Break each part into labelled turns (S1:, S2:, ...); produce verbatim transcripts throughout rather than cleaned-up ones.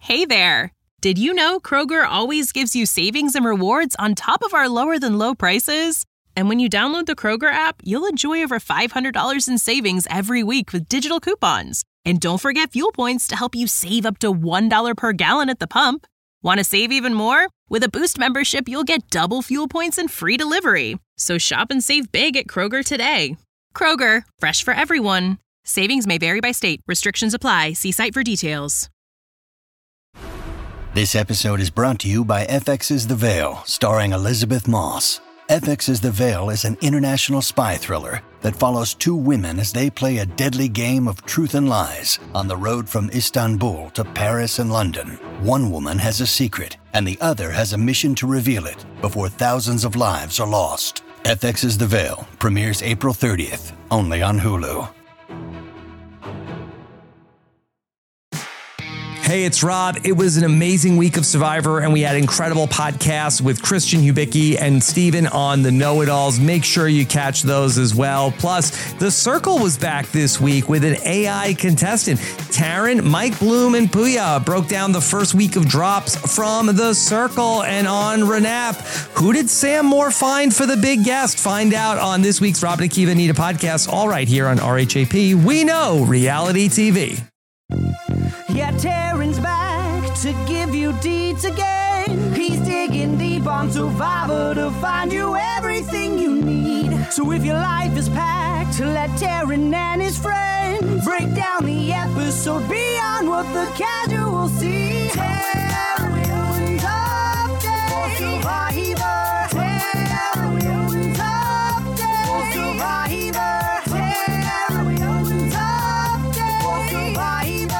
S1: Hey there! Did you know Kroger always gives you savings and rewards on top of our lower-than-low prices? And when you download the Kroger app, you'll enjoy over five hundred dollars in savings every week with digital coupons. And don't forget fuel points to help you save up to one dollar per gallon at the pump. Want to save even more? With a Boost membership, you'll get double fuel points and free delivery. So shop and save big at Kroger today. Kroger, fresh for everyone. Savings may vary by state. Restrictions apply. See site for details.
S2: This episode is brought to you by F X's The Veil, starring Elizabeth Moss. F X's The Veil is an international spy thriller that follows two women as they play a deadly game of truth and lies on the road from Istanbul to Paris and London. One woman has a secret, and the other has a mission to reveal it before thousands of lives are lost. F X's The Veil premieres April thirtieth, only on Hulu.
S3: Hey, it's Rob. It was an amazing week of Survivor, and we had incredible podcasts with Christian Hubicki and Steven on the Know-It-Alls. Make sure you catch those as well. Plus, The Circle was back this week with an A I contestant. Taryn, Mike Bloom, and Puya broke down the first week of drops from The Circle. And on Renap, who did Sam Moore find for the big guest? Find out on this week's Rob and Akiva Need a Podcast, all right here on R H A P. We know reality T V.
S4: Yeah, Taryn's back to give you deeds again. He's digging deep on Survivor to find you everything you need. So if your life is packed, let Taryn and his friends break down the episode beyond what the casuals see. Taryn's update for Survivor. Taryn's update for Survivor. Taryn's update for Survivor.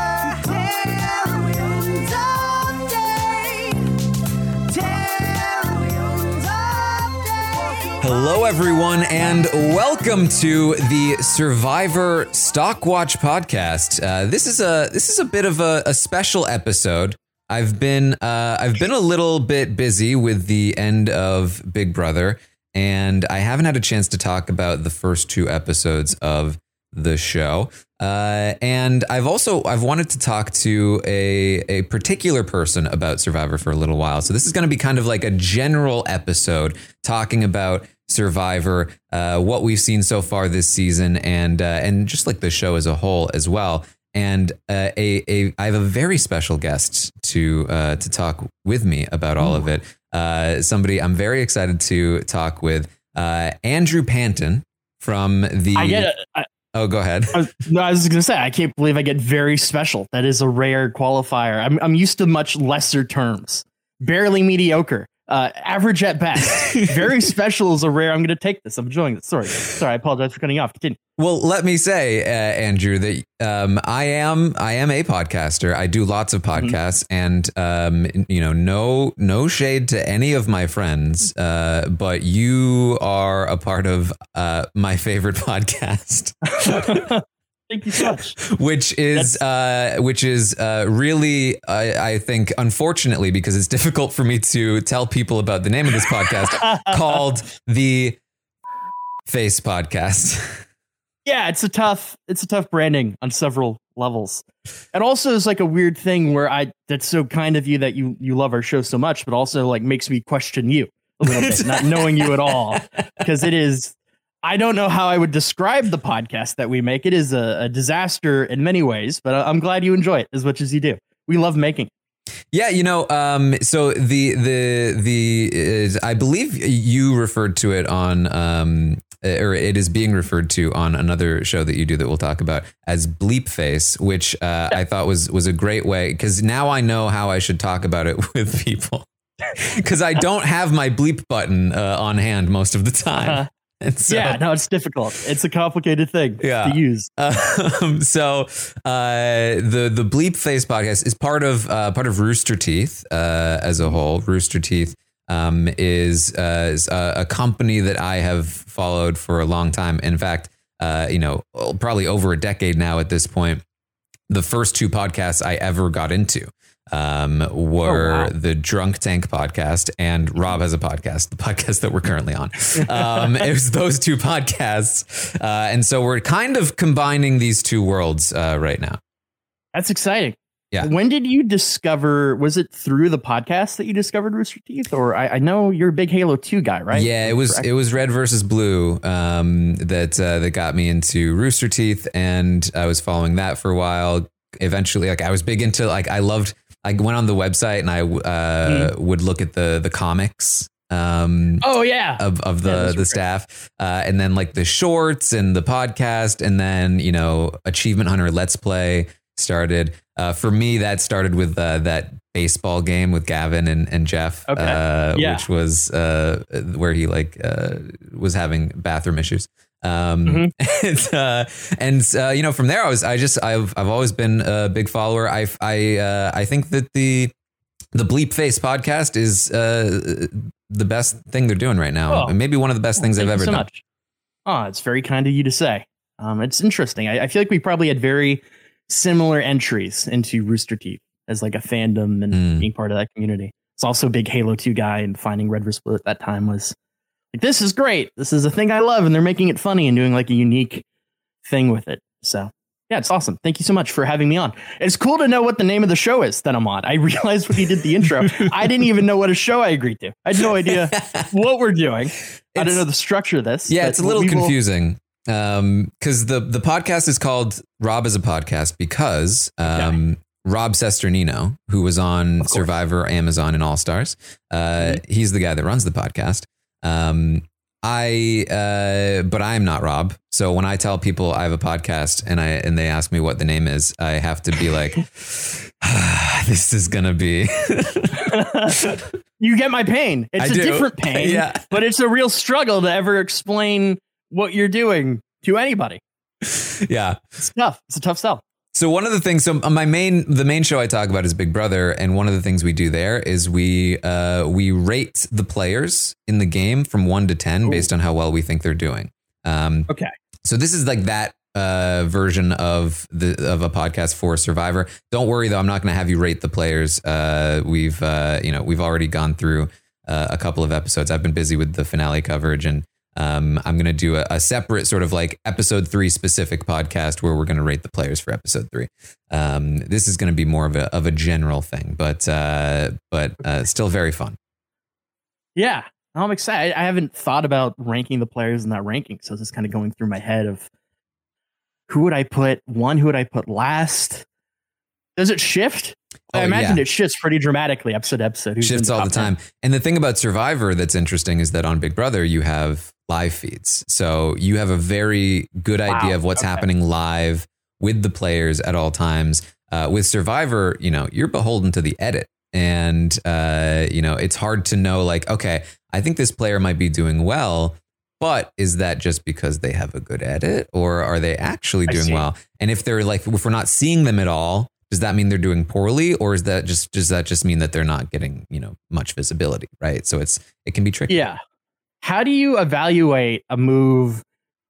S5: Hello, everyone, and welcome to the Survivor Stockwatch podcast. Uh, this is a this is a bit of a, a special episode. I've been uh, I've been a little bit busy with the end of Big Brother, and I haven't had a chance to talk about the first two episodes of the show. Uh, and I've also I've wanted to talk to a a particular person about Survivor for a little while. So this is going to be kind of like a general episode talking about Survivor, uh, what we've seen so far this season, and uh, and just like the show as a whole as well. And uh, a a I have a very special guest to uh, to talk with me about all Ooh. of it. Uh, somebody I'm very excited to talk with, uh, Andrew Panton from the.
S6: I get it. I-
S5: Oh, go ahead.
S6: I was, no, I was going to say, I can't believe I get very special. That is a rare qualifier. I'm I'm used to much lesser terms. Barely mediocre. Uh, average at best. Very special is a rare. I'm going to take this. I'm enjoying this. Sorry. Sorry. I apologize for cutting you off. Continue.
S5: Well, let me say, uh, Andrew, that um, I am I am a podcaster. I do lots of podcasts, mm-hmm. and um, you know, no no shade to any of my friends, uh, but you are a part of uh, my favorite podcast.
S6: Thank you so much.
S5: Which is uh, which is uh, really, I, I think, unfortunately, because it's difficult for me to tell people about the name of this podcast, called the Face Podcast.
S6: Yeah, it's a tough, it's a tough branding on several levels. And also it's like a weird thing where I, that's so kind of you that you, you love our show so much, but also like makes me question you a little bit, not knowing you at all. Because it is, I don't know how I would describe the podcast that we make. It is a, a disaster in many ways, but I'm glad you enjoy it as much as you do. We love making it.
S5: Yeah, you know, um, so the the the uh, I believe you referred to it on, um, or it is being referred to on another show that you do that we'll talk about as Bleep Face, which uh, I thought was was a great way, because now I know how I should talk about it with people, because I don't have my bleep button uh, on hand most of the time.
S6: Uh-huh.
S5: So,
S6: yeah, no, it's difficult. It's a complicated thing
S5: yeah.
S6: to use.
S5: Um, so uh, the the Bleep Face podcast is part of uh, part of Rooster Teeth uh, as a whole. Rooster Teeth um, is, uh, is a, a company that I have followed for a long time. In fact, uh, you know, probably over a decade now at this point. The first two podcasts I ever got into um, were oh, wow. the Drunk Tank podcast and Rob Has a Podcast, the podcast that we're currently on. Um, it was those two podcasts. Uh, and so we're kind of combining these two worlds uh, right now.
S6: That's exciting.
S5: Yeah.
S6: When did you discover, was it through the podcast that you discovered Rooster Teeth? Or I, I know you're a big Halo two guy, right?
S5: Yeah, it was
S6: Correct.
S5: it was Red versus Blue um, that uh, that got me into Rooster Teeth, and I was following that for a while. Eventually, like I was big into like I loved. I went on the website and I uh, mm. would look at the the comics. Um,
S6: oh yeah,
S5: of of the
S6: yeah,
S5: the staff, uh, and then like the shorts and the podcast, and then you know Achievement Hunter Let's Play started. Uh, for me, that started with uh, that baseball game with Gavin and, and Jeff,
S6: okay.
S5: uh,
S6: yeah.
S5: which was uh, where he like uh, was having bathroom issues. Um, mm-hmm. and, uh, and uh, you know, from there, I was I just I've I've always been a big follower. I I uh, I think that the the Bleep Face podcast is uh, the best thing they're doing right now.
S6: Oh.
S5: Maybe one of the best
S6: well,
S5: things I've ever
S6: so
S5: done.
S6: Much. Oh, it's very kind of you to say. Um, it's interesting. I, I feel like we probably had very similar entries into Rooster Teeth as like a fandom and mm. being part of that community. It's also a big Halo two guy, and finding Red versus Blue at that time was like, this is great. This is a thing I love, and they're making it funny and doing like a unique thing with it. So yeah, it's awesome. Thank you so much for having me on. It's cool to know what the name of the show is that I'm on. I realized when you did the intro, I didn't even know what a show I agreed to. I had no idea what we're doing. It's, I don't know the structure of this.
S5: Yeah, it's a little confusing.
S6: Will...
S5: Um, because the the podcast is called Rob is a Podcast because um okay. Rob Cesternino, who was on Survivor, Amazon, and All Stars, uh, mm-hmm. he's the guy that runs the podcast. Um, I uh, but I'm not Rob. So when I tell people I have a podcast and I and they ask me what the name is, I have to be like, ah, this is gonna be.
S6: You get my pain. It's
S5: I
S6: a
S5: do.
S6: different pain,
S5: yeah.
S6: but it's a real struggle to ever explain what you're doing to anybody.
S5: Yeah.
S6: It's tough. It's a tough sell.
S5: So one of the things, so my main, the main show I talk about is Big Brother. And one of the things we do there is we, uh, we rate the players in the game from one to ten Ooh. Based on how well we think they're doing. Um,
S6: okay.
S5: So this is like that, uh, version of the, of a podcast for Survivor. Don't worry though. I'm not going to have you rate the players. Uh, we've, uh, you know, we've already gone through uh, a couple of episodes. I've been busy with the finale coverage, and Um, I'm going to do a, a separate sort of like episode three specific podcast where we're going to rate the players for episode three. Um, this is going to be more of a of a general thing, but uh, but uh, still very fun.
S6: Yeah, I'm excited. I haven't thought about ranking the players in that ranking, so it's just kind of going through my head of who would I put one, who would I put last? Does it shift?
S5: Oh,
S6: I imagine
S5: yeah.
S6: it shifts pretty dramatically episode to episode. Who's
S5: Shifts
S6: the
S5: all the time.
S6: ten?
S5: And the thing about Survivor that's interesting is that on Big Brother, you have live feeds. So you have a very good
S6: Wow.
S5: idea of what's
S6: Okay.
S5: happening live with the players at all times. Uh, with Survivor, you know, you're beholden to the edit. And, uh, you know, it's hard to know, like, okay, I think this player might be doing well, but is that just because they have a good edit, or are they actually
S6: I
S5: doing
S6: see.
S5: well? And if they're like, if we're not seeing them at all, does that mean they're doing poorly, or is that just does that just mean that they're not getting, you know, much visibility, right? So it's it can be tricky.
S6: Yeah. How do you evaluate a move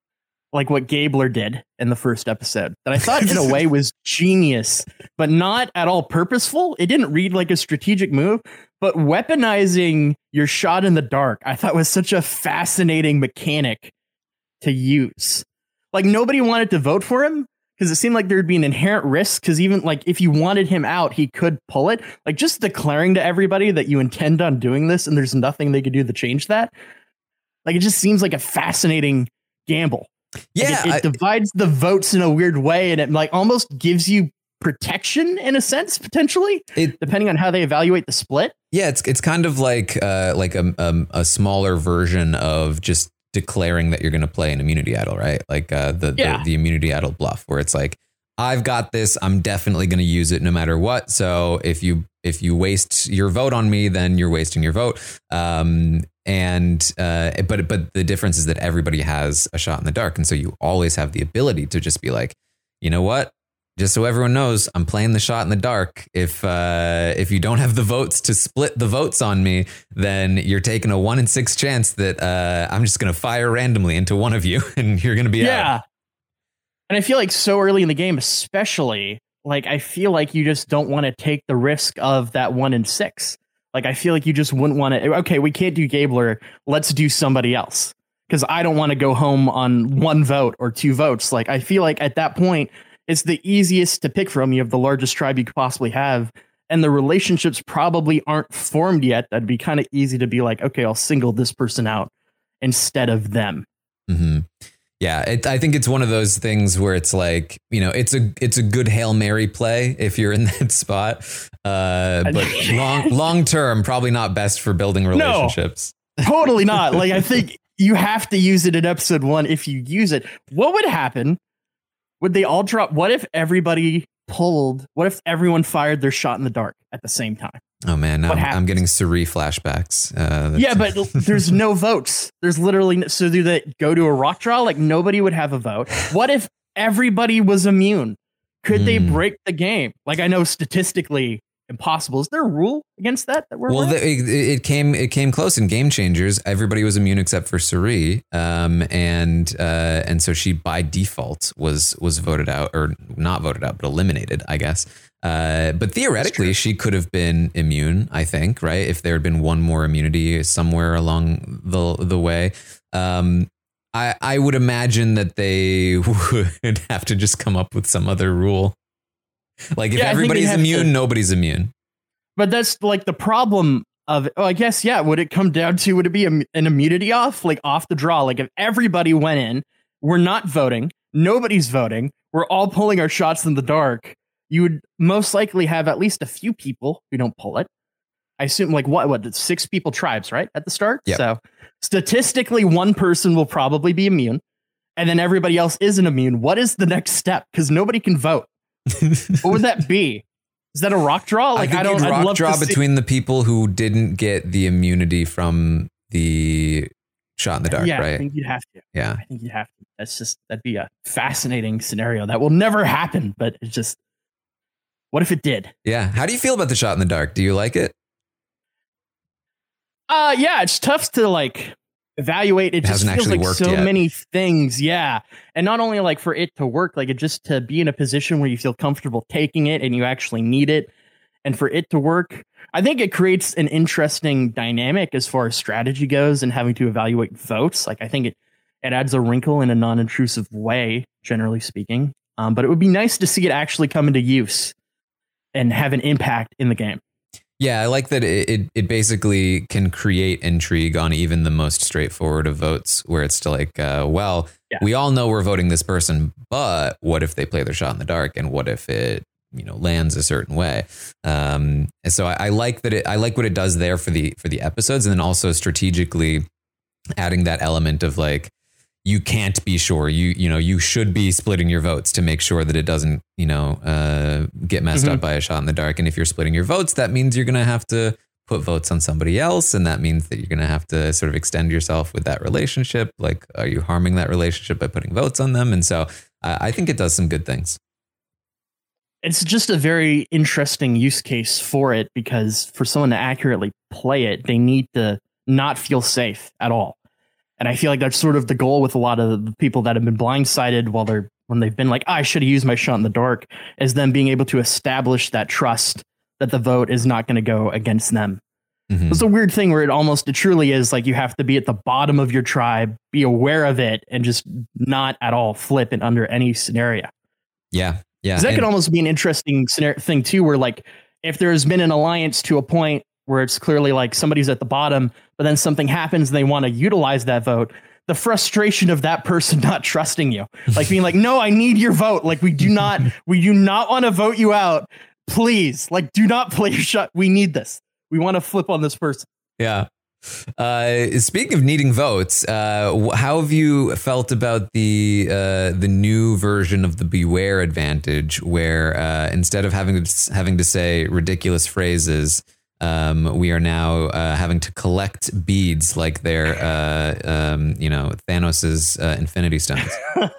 S6: like what Gabler did in the first episode that I thought in a way was genius, but not at all purposeful? It didn't read like a strategic move, but weaponizing your shot in the dark, I thought was such a fascinating mechanic to use. Like nobody wanted to vote for him, because it seemed like there'd be an inherent risk, because even like if you wanted him out, he could pull it. Like just declaring to everybody that you intend on doing this and there's nothing they could do to change that. Like it just seems like a fascinating gamble.
S5: Yeah.
S6: Like, it, it
S5: I,
S6: divides the votes in a weird way, and it like almost gives you protection in a sense, potentially,
S5: it,
S6: depending on how they evaluate the split.
S5: Yeah, it's it's kind of like uh, like a, a a smaller version of just declaring that you're going to play an immunity idol, right? Like uh, the,
S6: Yeah.
S5: the the immunity idol bluff, where it's like, I've got this, I'm definitely going to use it no matter what. So if you if you waste your vote on me, then you're wasting your vote. Um, and uh, but but the difference is that everybody has a shot in the dark, and so you always have the ability to just be like, you know what? Just so everyone knows, I'm playing the shot in the dark. If uh, if you don't have the votes to split the votes on me, then you're taking a one in six chance that uh, I'm just going to fire randomly into one of you, and you're going to be
S6: Yeah.
S5: out.
S6: And I feel like so early in the game, especially, like I feel like you just don't want to take the risk of that one in six. Like I feel like you just wouldn't want to. Okay, we can't do Gabler. Let's do somebody else, because I don't want to go home on one vote or two votes. Like I feel like at that point, it's the easiest to pick from. You have the largest tribe you could possibly have, and the relationships probably aren't formed yet. That'd be kind of easy to be like, okay, I'll single this person out instead of them.
S5: Mm-hmm. Yeah, it, I think it's one of those things where it's like, you know, it's a it's a good Hail Mary play if you're in that spot. Uh, but long long term, probably not best for building relationships.
S6: No, totally not. Like, I think you have to use it in episode one. If you use it, what would happen? Would they all drop? What if everybody pulled? What if everyone fired their shot in the dark at the same time?
S5: Oh, man, now I'm, I'm getting Suri flashbacks. Uh,
S6: yeah, but there's no votes. There's literally no, so do they go to a rock draw? Like, nobody would have a vote. What if everybody was immune? Could mm. they break the game? Like, I know statistically impossible. Is there a rule against that? that we're
S5: well, the, it, it came it came close in Game Changers. Everybody was immune except for Suri, um, and uh, and so she by default was was voted out, or not voted out, but eliminated, I guess. Uh, but theoretically, she could have been immune, I think, right? If there had been one more immunity somewhere along the the way. Um, I, I would imagine that they would have to just come up with some other rule. Like, if yeah, everybody's immune, to, nobody's immune.
S6: But that's like the problem of, oh, I guess, yeah. Would it come down to, would it be a, an immunity off, like off the draw? Like, if everybody went in, we're not voting, nobody's voting, we're all pulling our shots in the dark, you would most likely have at least a few people who don't pull it. I assume like what, what, six people tribes, right? At the start.
S5: Yep.
S6: So statistically, one person will probably be immune and then everybody else isn't immune. What is the next step? Because nobody can vote. What would that be? Is that a rock draw? Like, I, I don't
S5: rock
S6: I'd love
S5: draw
S6: to
S5: between
S6: see-
S5: the people who didn't get the immunity from the shot in the dark,
S6: yeah,
S5: right?
S6: I think you'd have to.
S5: Yeah.
S6: I think you'd have to. That's just, that'd be a fascinating scenario that will never happen, but it's just, what if it did?
S5: Yeah. How do you feel about the shot in the dark? Do you like it?
S6: Uh, yeah, it's tough to like evaluate. It, it just feels like so yet. many things. Yeah. And not only like for it to work, like it just to be in a position where you feel comfortable taking it and you actually need it. And for it to work, I think it creates an interesting dynamic as far as strategy goes and having to evaluate votes. Like, I think it, it adds a wrinkle in a non-intrusive way, generally speaking. Um, but it would be nice to see it actually come into use and have an impact in the game.
S5: Yeah, I like that it, it, it basically can create intrigue on even the most straightforward of votes, where it's still like, uh, well, yeah. we all know we're voting this person, but what if they play their shot in the dark, and what if it, you know, lands a certain way? Um, and so I, I like that it, I like what it does there for the for the episodes, and then also strategically adding that element of like, you can't be sure. You you know you should be splitting your votes to make sure that it doesn't you know uh, get messed mm-hmm. up by a shot in the dark. And if you're splitting your votes, that means you're going to have to put votes on somebody else, and that means that you're going to have to sort of extend yourself with that relationship. Like, are you harming that relationship by putting votes on them? And so uh, I think it does some good things.
S6: It's just a very interesting use case for it, because for someone to accurately play it, they need to not feel safe at all. And I feel like that's sort of the goal with a lot of the people that have been blindsided while they're when they've been like, oh, I should have used my shot in the dark, is them being able to establish that trust that the vote is not going to go against them. Mm-hmm. It's a weird thing where it almost it truly is like you have to be at the bottom of your tribe, be aware of it, and just not at all flip it under any scenario.
S5: Yeah. Yeah.
S6: That
S5: and-
S6: could almost be an interesting scenario thing, too, where like if there has been an alliance to a point where it's clearly like somebody's at the bottom, but then something happens and they want to utilize that vote, the frustration of that person not trusting you, like being like, no, I need your vote. Like, we do not, we do not want to vote you out. Please, like, do not play your shot. We need this. We want to flip on this person.
S5: Yeah. Uh, speaking of needing votes, uh, how have you felt about the uh, the new version of the Beware advantage, where uh, instead of having to, having to say ridiculous phrases, Um, we are now uh, having to collect beads like they're, uh, um, you know, Thanos's uh, Infinity Stones.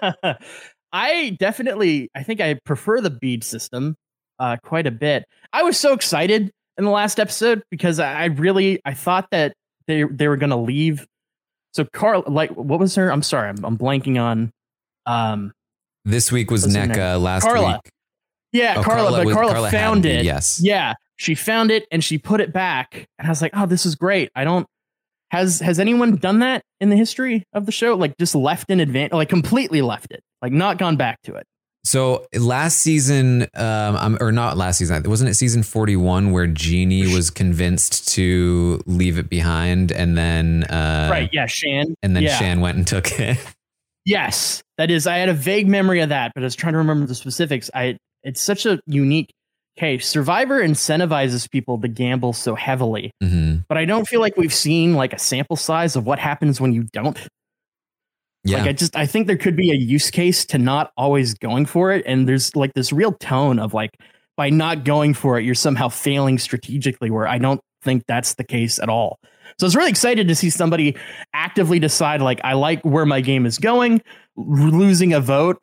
S6: I definitely, I think I prefer the bead system uh, quite a bit. I was so excited in the last episode because I really, I thought that they they were going to leave. So Carl, like, what was her? I'm sorry, I'm, I'm blanking on. Um,
S5: this week was N E C A. Last
S6: Carla.
S5: week.
S6: Yeah,
S5: oh,
S6: Carla,
S5: Carla,
S6: but
S5: was,
S6: Carla,
S5: Carla
S6: found it.
S5: it. Yes.
S6: Yeah. She found it and she put it back. And I was like, oh, this is great. I don't, has, has anyone done that in the history of the show? Like, just left in advance, like completely left it, like not gone back to it.
S5: So last season, um, or not last season, wasn't it season forty-one where Jeannie was convinced to leave it behind, and then uh,
S6: right, yeah, Shan,
S5: and then
S6: yeah.
S5: Shan went and took it.
S6: Yes, that is. I had a vague memory of that, but I was trying to remember the specifics. I it's such a unique case. Survivor incentivizes people to gamble so heavily,
S5: Mm-hmm.
S6: but I don't feel like we've seen like a sample size of what happens when you don't.
S5: Yeah.
S6: Like I just I think there could be a use case to not always going for it, and there's like this real tone of like by not going for it, you're somehow failing strategically. Where I don't think that's the case at all. So I was really excited to see somebody actively decide, like, I like where my game is going. Losing a vote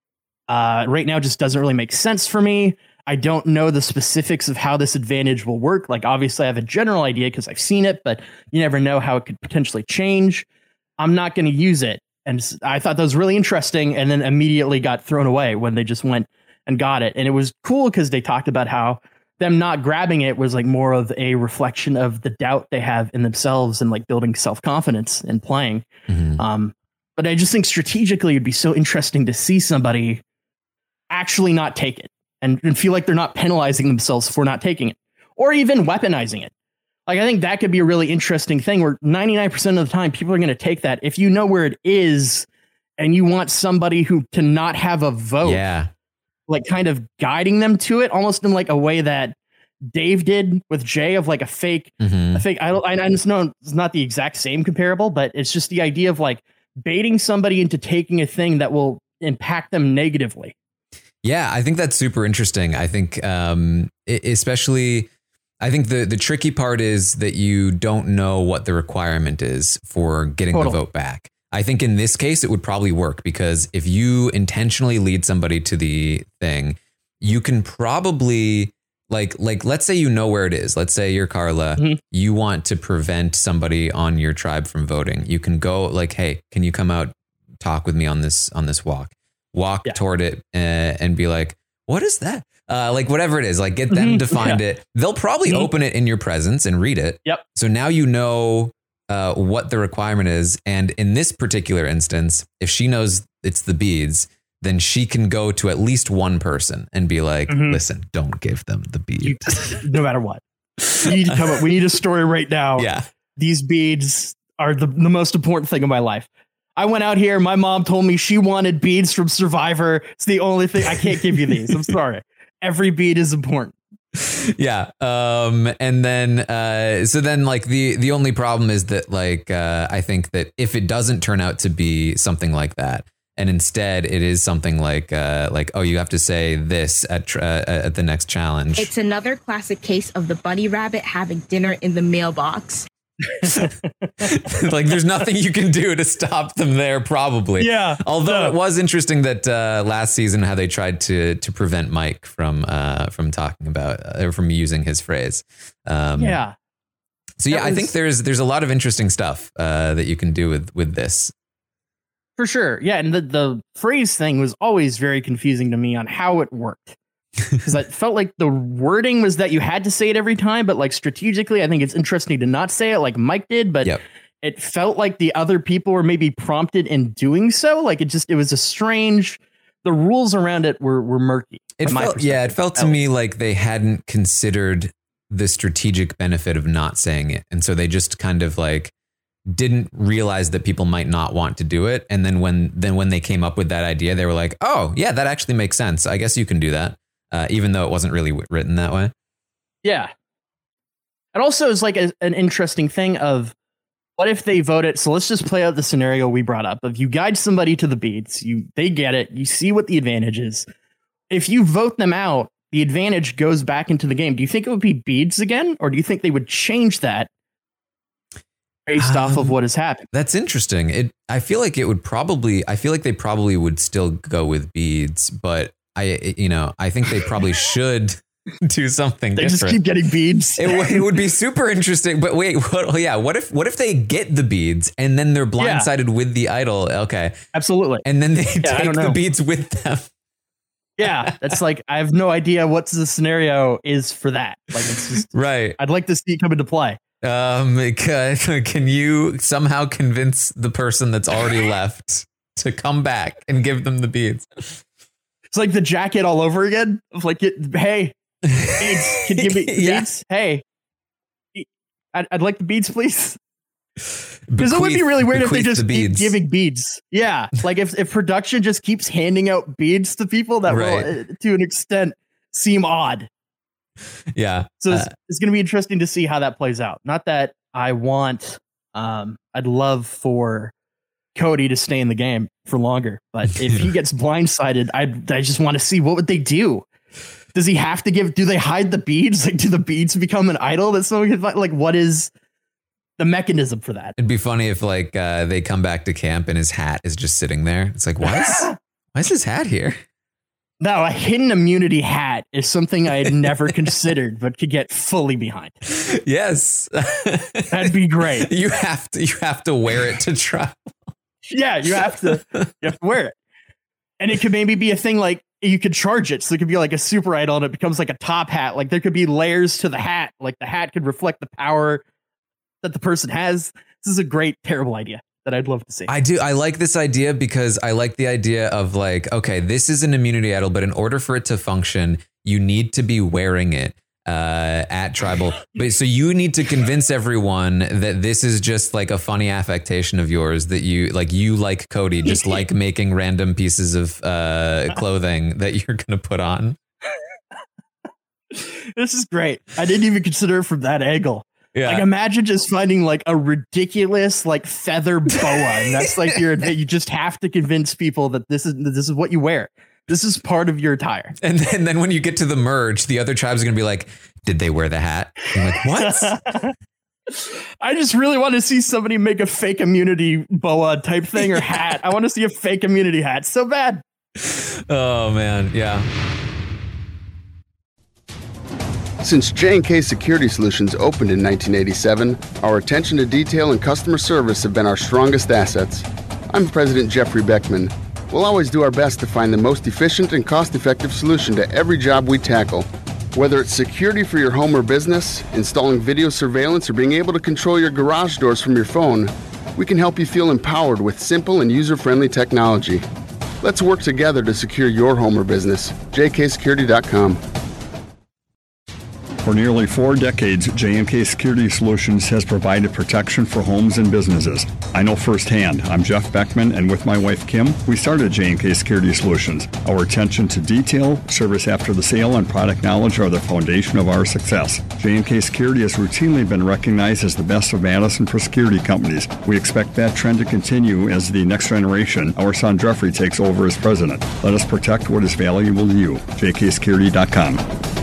S6: uh, right now just doesn't really make sense for me. I don't know the specifics of how this advantage will work. Like, obviously, I have a general idea because I've seen it, but you never know how it could potentially change. I'm not going to use it. And I thought that was really interesting, and then immediately got thrown away when they just went and got it. And it was cool because they talked about how them not grabbing it was like more of a reflection of the doubt they have in themselves and like building self-confidence and playing.
S5: Mm-hmm.
S6: Um, but I just think strategically it'd be so interesting to see somebody actually not take it and, and feel like they're not penalizing themselves for not taking it or even weaponizing it. Like, I think that could be a really interesting thing where ninety-nine percent of the time people are going to take that. If you know where it is and you want somebody who to not have a vote,
S5: Yeah.
S6: like kind of guiding them to it almost in like a way that Dave did with Jay of like a fake,
S5: Mm-hmm.
S6: a fake. I don't, I just know it's not the exact same comparable, but it's just the idea of like baiting somebody into taking a thing that will impact them negatively.
S5: Yeah, I think that's super interesting. I think um, e- especially, I think the, the tricky part is that you don't know what the requirement is for getting
S6: Totally.
S5: the vote back. I think in this case, it would probably work because if you intentionally lead somebody to the thing, you can probably like, like, let's say, you know where it is. Let's say you're Carla,
S6: Mm-hmm.
S5: you want to prevent somebody on your tribe from voting. You can go like, hey, can you come out, talk with me on this, on this walk, walk
S6: Yeah.
S5: toward it uh, and be like, what is that? Uh, like whatever it is, like get them
S6: Mhm.
S5: to find
S6: Yeah.
S5: it. They'll probably
S6: Mhm.
S5: open it in your presence and read it.
S6: Yep.
S5: So now you know uh, what the requirement is. And in this particular instance, if she knows it's the beads, then she can go to at least one person and be like,
S6: Mhm.
S5: listen, don't give them the
S6: You,
S5: beads.
S6: no matter what, you need to come up. We need a story right now.
S5: Yeah.
S6: These beads are the, the most important thing in my life. I went out here. My mom told me she wanted beads from Survivor. It's the only thing. I can't give you these. I'm sorry. Every bead is important.
S5: Yeah. Um, and then, uh, so then like the, the only problem is that like, uh, I think that if it doesn't turn out to be something like that, and instead it is something like, uh, like, oh, you have to say this at, tr- uh, at the next challenge.
S7: It's another classic case of the bunny rabbit having dinner in the mailbox.
S5: Like there's nothing you can do to stop them there, probably.
S6: Yeah.
S5: Although
S6: No.
S5: it was interesting that uh, last season how they tried to to prevent Mike from uh, from talking about uh, or from using his phrase. Um,
S6: Yeah.
S5: So yeah,
S6: That
S5: I
S6: was-
S5: think there's there's a lot of interesting stuff uh, that you can do with with this.
S6: For sure. Yeah. And the, the phrase thing was always very confusing to me on how it worked. Because I felt like the wording was that you had to say it every time, but like strategically, I think it's interesting to not say it like Mike did, but
S5: Yep.
S6: it felt like the other people were maybe prompted in doing so. Like it just, it was a strange, the rules around it were, were murky.
S5: It
S6: from my
S5: felt, yeah, it
S6: perspective.
S5: felt to
S6: At
S5: me
S6: least.
S5: like they hadn't considered the strategic benefit of not saying it, and so they just kind of like didn't realize that people might not want to do it. And then when then when they came up with that idea, they were like, oh yeah, that actually makes sense. I guess you can do that, uh, even though it wasn't really w- written that way.
S6: Yeah. It also is like a, an interesting thing of what if they vote it? So let's just play out the scenario we brought up of you guide somebody to the beads, you they get it, you see what the advantage is. If you vote them out, the advantage goes back into the game. Do you think it would be beads again, or do you think they would change that based off of
S5: Um,
S6: what has happened?
S5: That's interesting. It I feel like it would probably I feel like they probably would still go with beads, but I you know, I think they probably should do something
S6: They
S5: different.
S6: just keep getting beads.
S5: It, w- it would be super interesting, but wait, what, yeah, what if what if they get the beads and then they're
S6: Yeah.
S5: blindsided with the idol? Okay,
S6: Absolutely.
S5: and then they
S6: Yeah, I
S5: take
S6: don't
S5: the
S6: know.
S5: beads with them.
S6: Yeah. That's like, I have no idea what the scenario is for that. Like, it's just,
S5: Right.
S6: I'd like to see it come into play.
S5: Um, can, can you somehow convince the person that's already left to come back and give them the beads?
S6: It's like the jacket all over again. Of like, hey, beads, can you give me the
S5: Yeah.
S6: beads? Hey, I'd, I'd like the beads, please. Because it would be really weird if they
S5: bequeath
S6: just
S5: the
S6: keep
S5: beads.
S6: giving beads. Yeah, like if, if production just keeps handing out beads to people, that
S5: Right.
S6: will, uh, to an extent, seem odd.
S5: Yeah.
S6: So it's,
S5: Uh,
S6: it's going to be interesting to see how that plays out. Not that I want, um, I'd love for Cody to stay in the game for longer, but if he gets blindsided, I I just want to see what would they do. Does he have to give? Do they hide the beads? Like, do the beads become an idol that someone can find? Like, what is the mechanism for that?
S5: It'd be funny if like uh, they come back to camp and his hat is just sitting there. It's like, why is why is his hat here?
S6: No, a hidden immunity hat is something I had never considered, but could get fully behind.
S5: Yes,
S6: That'd be great.
S5: You have to you have to wear it to travel.
S6: Yeah, you have to you have to wear it. And it could maybe be a thing like you could charge it. So it could be like a super idol and it becomes like a top hat. Like there could be layers to the hat. Like the hat could reflect the power that the person has. This is a great, terrible idea that I'd love to see.
S5: I do. I like this idea because I like the idea of like, okay, this is an immunity idol, but in order for it to function, you need to be wearing it uh, at Tribal. But so you need to convince everyone that this is just like a funny affectation of yours, that you like, you like Cody, just like making random pieces of uh, clothing that you're going to put on.
S6: This is great. I didn't even consider it from that angle.
S5: Yeah.
S6: Like imagine just finding like a ridiculous like feather boa, and that's like your that you just have to convince people that this is this is what you wear. This is part of your attire.
S5: And then, then when you get to the merge, the other tribes are going to be like, did they wear the hat? I'm like, what?
S6: I just really want to see somebody make a fake immunity boa type thing or hat. I want to see a fake immunity hat so bad.
S5: Oh, man. Yeah.
S8: Since J and K Security Solutions opened in nineteen eighty-seven, our attention to detail and customer service have been our strongest assets. I'm President Jeffrey Beckman. We'll always do our best to find the most efficient and cost-effective solution to every job we tackle. Whether it's security for your home or business, installing video surveillance, or being able to control your garage doors from your phone, we can help you feel empowered with simple and user-friendly technology. Let's work together to secure your home or business. J K security dot com.
S9: For nearly four decades, J and K Security Solutions has provided protection for homes and businesses. I know firsthand. I'm Jeff Beckman, and with my wife Kim, we started J and K Security Solutions. Our attention to detail, service after the sale, and product knowledge are the foundation of our success. J and K Security has routinely been recognized as the best of Madison for security companies. We expect that trend to continue as the next generation, our son Jeffrey, takes over as president. Let us protect what is valuable to you. J K security dot com.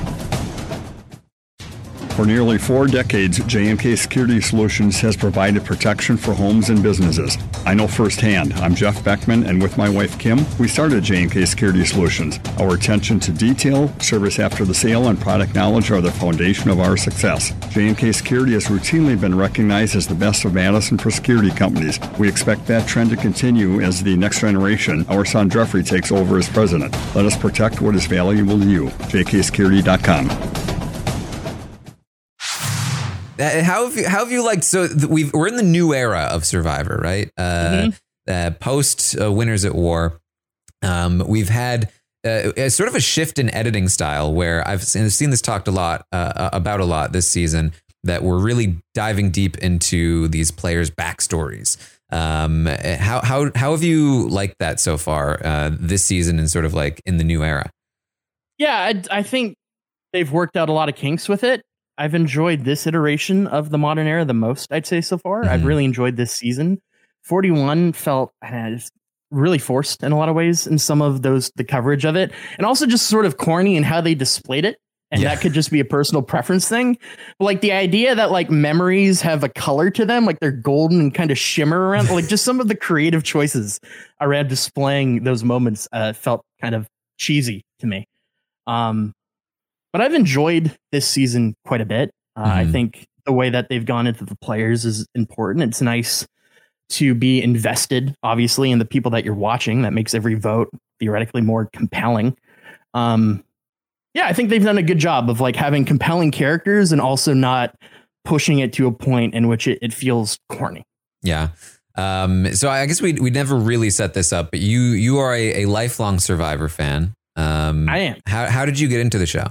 S9: For nearly four decades, J and K Security Solutions has provided protection for homes and businesses. I know firsthand. I'm Jeff Beckman, and with my wife Kim, we started J and K Security Solutions. Our attention to detail, service after the sale, and product knowledge are the foundation of our success. J and K Security has routinely been recognized as the best of Madison for security companies. We expect that trend to continue as the next generation, our son Jeffrey, takes over as president. Let us protect what is valuable to you. J K security dot com.
S5: Uh, How have you, how have you liked, so th- we've, we're in the new era of Survivor, right? Uh,
S6: Mm-hmm.
S5: uh, post uh, Winners at War. Um, we've had uh, a sort of a shift in editing style where I've seen, seen this talked a lot uh, about a lot this season, that we're really diving deep into these players' backstories. Um, how, how, how have you liked that so far uh, this season and sort of like in the new era?
S6: Yeah, I, I think they've worked out a lot of kinks with it. I've enjoyed this iteration of the modern era the most, I'd say, so far.
S5: Mm-hmm.
S6: I've really enjoyed this season. forty-one felt uh, really forced in a lot of ways in some of those, the coverage of it, and also just sort of corny in how they displayed it. And
S5: Yeah.
S6: that could just be a personal preference thing. But like the idea that like memories have a color to them, like they're golden and kind of shimmer around, like just some of the creative choices around displaying those moments uh, felt kind of cheesy to me. Um, But I've enjoyed this season quite a bit. Uh,
S5: Mm-hmm.
S6: I think the way that they've gone into the players is important. It's nice to be invested, obviously, in the people that you're watching. That makes every vote theoretically more compelling. Um, yeah, I think they've done a good job of like having compelling characters and also not pushing it to a point in which it, it feels corny.
S5: Yeah. Um, so I guess we we never really set this up, but you you are a, a lifelong Survivor fan. Um,
S6: I am.
S5: How how did you get into the show?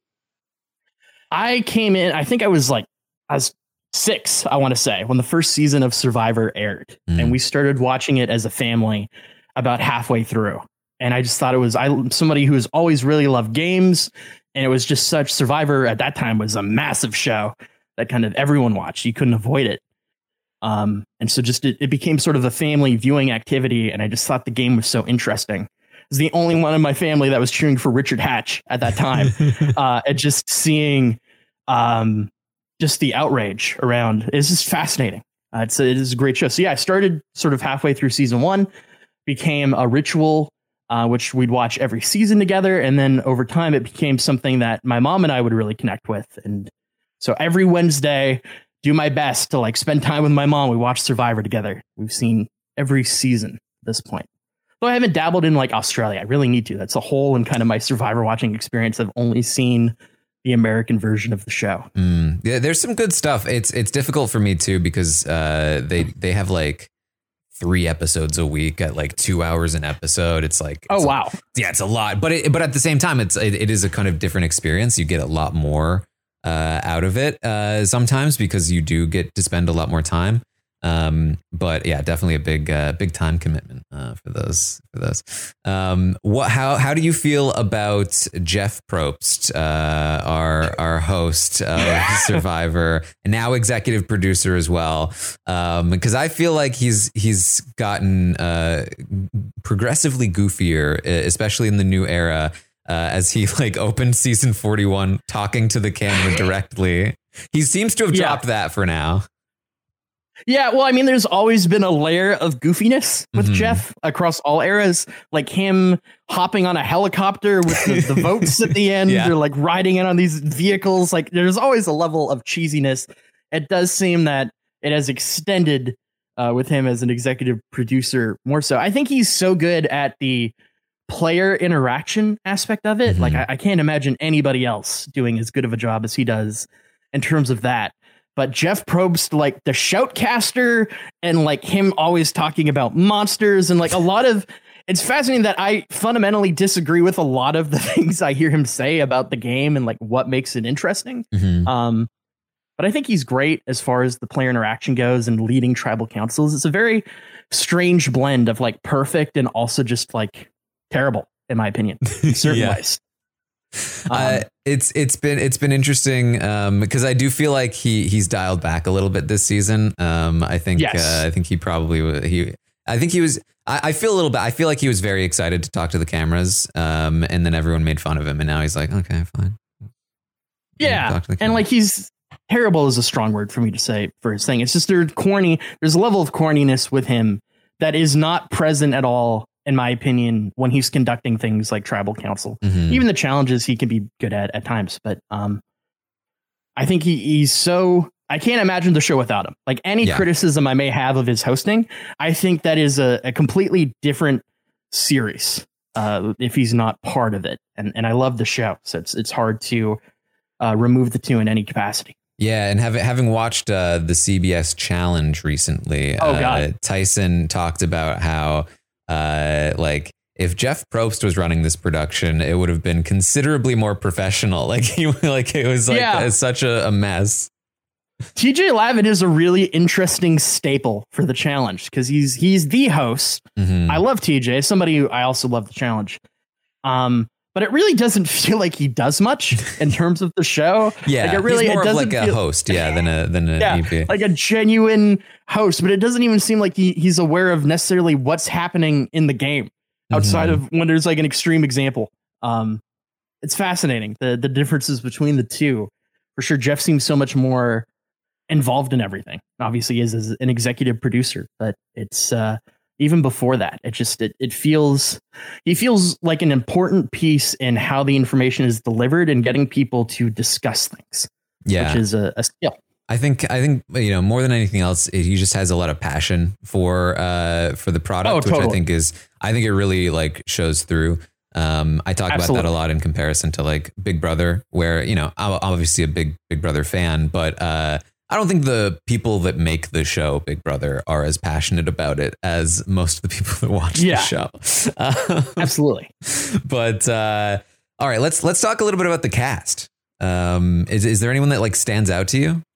S6: I came in, I think I was like, I was six, I want to say, when the first season of Survivor aired.
S5: Mm.
S6: And we started watching it as a family about halfway through. And I just thought it was, I'm somebody who's always really loved games. And it was just such, Survivor at that time was a massive show that kind of everyone watched. You couldn't avoid it. Um, and so just it, it became sort of a family viewing activity. And I just thought the game was so interesting. I was the only one in my family that was cheering for Richard Hatch at that time. uh, and just seeing um, just the outrage around, it's just fascinating. Uh, it's a, it is a great show. So yeah, I started sort of halfway through season one, became a ritual, uh, which we'd watch every season together. And then over time, it became something that my mom and I would really connect with. And so every Wednesday, do my best to like spend time with my mom. We watch Survivor together. We've seen every season at this point. Though I haven't dabbled in like Australia. I really need to. That's a hole in kind of my Survivor watching experience. I've only seen the American version of the show.
S5: Mm, yeah, there's some good stuff. It's it's difficult for me too because uh, they they have like three episodes a week at like two hours an episode. It's like
S6: oh
S5: it's
S6: wow,
S5: a, yeah, it's a lot. But it, but at the same time, it's it, it is a kind of different experience. You get a lot more uh, out of it uh, sometimes because you do get to spend a lot more time. Um, but yeah, definitely a big, uh, big time commitment, uh, for those, for those. Um, what, how, how do you feel about Jeff Probst, uh, our, our host of Survivor and now executive producer as well? Um, cause I feel like he's, he's gotten, uh, progressively goofier, especially in the new era, uh, as he like opened season forty-one, talking to the camera directly. He seems to have
S6: yeah.
S5: dropped that for now.
S6: Yeah, well, I mean, there's always been a layer of goofiness with
S5: mm-hmm.
S6: Jeff across all eras, like him hopping on a helicopter with the, the votes at the end,
S5: yeah.
S6: or like riding in on these vehicles. Like there's always a level of cheesiness. It does seem that it has extended uh, with him as an executive producer more so. I think he's so good at the player interaction aspect of it. Mm-hmm. Like I, I can't imagine anybody else doing as good of a job as he does in terms of that. But Jeff Probst, like the shoutcaster and like him always talking about monsters and like a lot of, it's fascinating that I fundamentally disagree with a lot of the things I hear him say about the game and like what makes it interesting.
S5: Mm-hmm.
S6: Um, but I think he's great as far as the player interaction goes and leading tribal councils. It's a very strange blend of like perfect and also just like terrible, in my opinion, in certain
S5: yeah.
S6: ways.
S5: Um, uh, it's it's been it's been interesting um, because I do feel like he he's dialed back a little bit this season. Um, I think
S6: yes.
S5: uh, I think he probably he I think he was I, I feel a little bit I feel like he was very excited to talk to the cameras, um, and then everyone made fun of him, and now he's like, okay, fine.
S6: Yeah, and like he's terrible is a strong word for me to say for his thing. It's just there's corny. There's a level of corniness with him that is not present at all, in my opinion, when he's conducting things like tribal council.
S5: Mm-hmm.
S6: Even the challenges he can be good at at times. But um, I think he, he's so, I can't imagine the show without him. Like any
S5: yeah.
S6: criticism I may have of his hosting, I think that is a, a completely different series uh, if he's not part of it. And and I love the show. So it's, it's hard to uh, remove the two in any capacity.
S5: Yeah, and having having watched uh, the C B S Challenge recently,
S6: oh, God.
S5: Uh, Tyson talked about how uh, like if Jeff Probst was running this production, it would have been considerably more professional. Like he like it was like
S6: yeah.
S5: a, such a, a mess.
S6: T J Lavin is a really interesting staple for the challenge because he's he's the host.
S5: Mm-hmm.
S6: I love T J, somebody who I also love the challenge. Um, but it really doesn't feel like he does much in terms of the show.
S5: Yeah,
S6: like it really
S5: he's more
S6: it
S5: of like
S6: feel,
S5: a host, yeah, than a than an
S6: yeah,
S5: E P.
S6: Like a genuine host. But it doesn't even seem like he, he's aware of necessarily what's happening in the game outside mm-hmm. of when there's like an extreme example. Um, it's fascinating the the differences between the two. For sure, Jeff seems so much more involved in everything. Obviously, he is as an executive producer, but it's uh, even before that, it just it it feels he feels like an important piece in how the information is delivered and getting people to discuss things.
S5: Yeah,
S6: which is a, a skill.
S5: I think I think you know more than anything else, he just has a lot of passion for uh, for the product,
S6: oh,
S5: which
S6: totally.
S5: I think is I think it really like shows through. Um, I talk
S6: Absolutely.
S5: about that a lot in comparison to like Big Brother, where you know I'm obviously a big Big Brother fan, but uh, I don't think the people that make the show Big Brother are as passionate about it as most of the people that watch
S6: Yeah.
S5: the show. Uh,
S6: Absolutely.
S5: But uh, all right, let's let's talk a little bit about the cast. Um, is is there anyone that like stands out to you?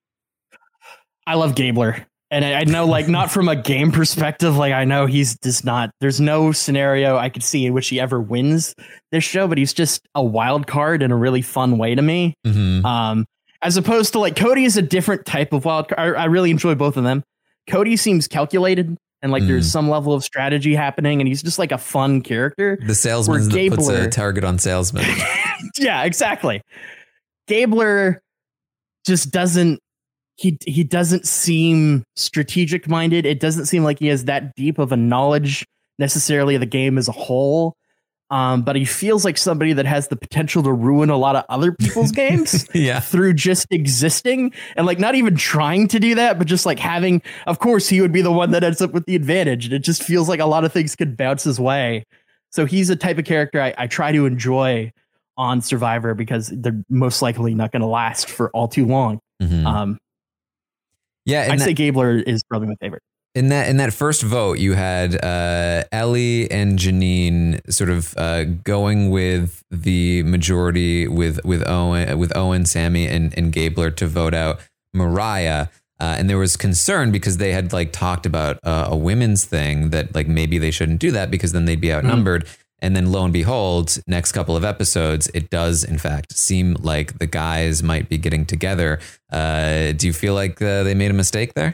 S6: I love Gabler. And I I know, like, not from a game perspective, like, I know he's just not, there's no scenario I could see in which he ever wins this show, but he's just a wild card in a really fun way to me.
S5: Mm-hmm.
S6: Um, as opposed to, like, Cody is a different type of wild card. I, I really enjoy both of them. Cody seems calculated and like
S5: Mm.
S6: there's some level of strategy happening, and he's just like a fun character.
S5: The salesman that
S6: Where
S5: puts a
S6: Gabler-
S5: target on salesman.
S6: Yeah, exactly. Gabler just doesn't he he doesn't seem strategic minded. It doesn't seem like he has that deep of a knowledge necessarily of the game as a whole. Um, but he feels like somebody that has the potential to ruin a lot of other people's games
S5: Yeah.
S6: through just existing and like not even trying to do that, but just like having, of course, he would be the one that ends up with the advantage. And it just feels like a lot of things could bounce his way. So he's a type of character I, I try to enjoy on Survivor because they're most likely not going to last for all too long.
S5: Mhm.
S6: Um,
S5: Yeah, and
S6: I'd
S5: that-
S6: say Gabler is probably my favorite.
S5: In that in that first vote, you had uh, Ellie and Janine sort of uh, going with the majority with with Owen, with Owen, Sammy, and and Gabler to vote out Mariah. Uh, and there was concern because they had like talked about uh, a women's thing that like maybe they shouldn't do that because then they'd be outnumbered. And then lo and behold, next couple of episodes, it does in fact seem like the guys might be getting together. Uh, do you feel like uh, they made a mistake there?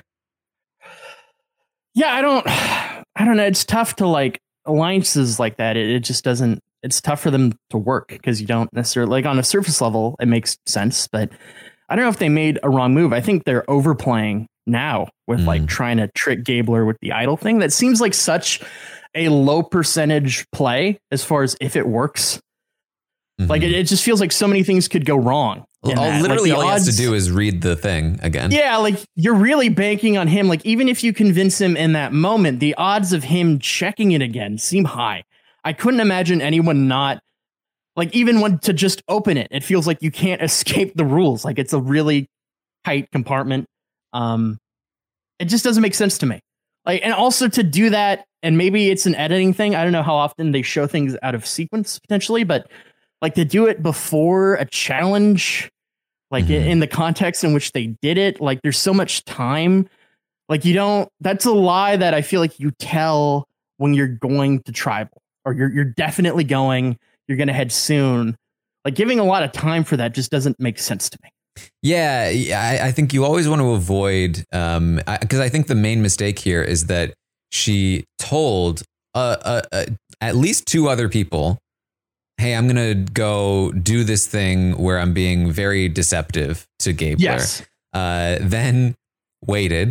S6: Yeah, I don't, I don't know. It's tough to like alliances like that. It, it just doesn't, it's tough for them to work because you don't necessarily like on a surface level, it makes sense, but I don't know if they made a wrong move. I think they're overplaying now with
S5: Mm.
S6: like trying to trick Gabler with the idol thing. That seems like such a low percentage play as far as if it works.
S5: Mhm.
S6: Like it, it just feels like so many things could go wrong. in
S5: All,
S6: that. Like,
S5: literally,
S6: the
S5: all he has
S6: odds-
S5: to do is read the thing again.
S6: Yeah, like you're really banking on him. Like even if you convince him in that moment, the odds of him checking it again seem high. I couldn't imagine anyone not like even when to just open it. It feels like you can't escape the rules. Like it's a really tight compartment. Um, it just doesn't make sense to me. Like and also to do that, and maybe it's an editing thing. I don't know how often they show things out of sequence potentially, but like to do it before a challenge. Like
S5: Mhm.
S6: in the context in which they did it, like there's so much time. Like you don't, that's a lie that I feel like you tell when you're going to tribal or you're, you're definitely going, you're going to head soon. Like giving a lot of time for that just doesn't make sense to me.
S5: Yeah, yeah, I, I think you always want to avoid, um, because I, I think the main mistake here is that she told uh, uh, uh, at least two other people, hey, I'm going to go do this thing where I'm being very deceptive to Gabler.
S6: Yes.
S5: Uh, then waited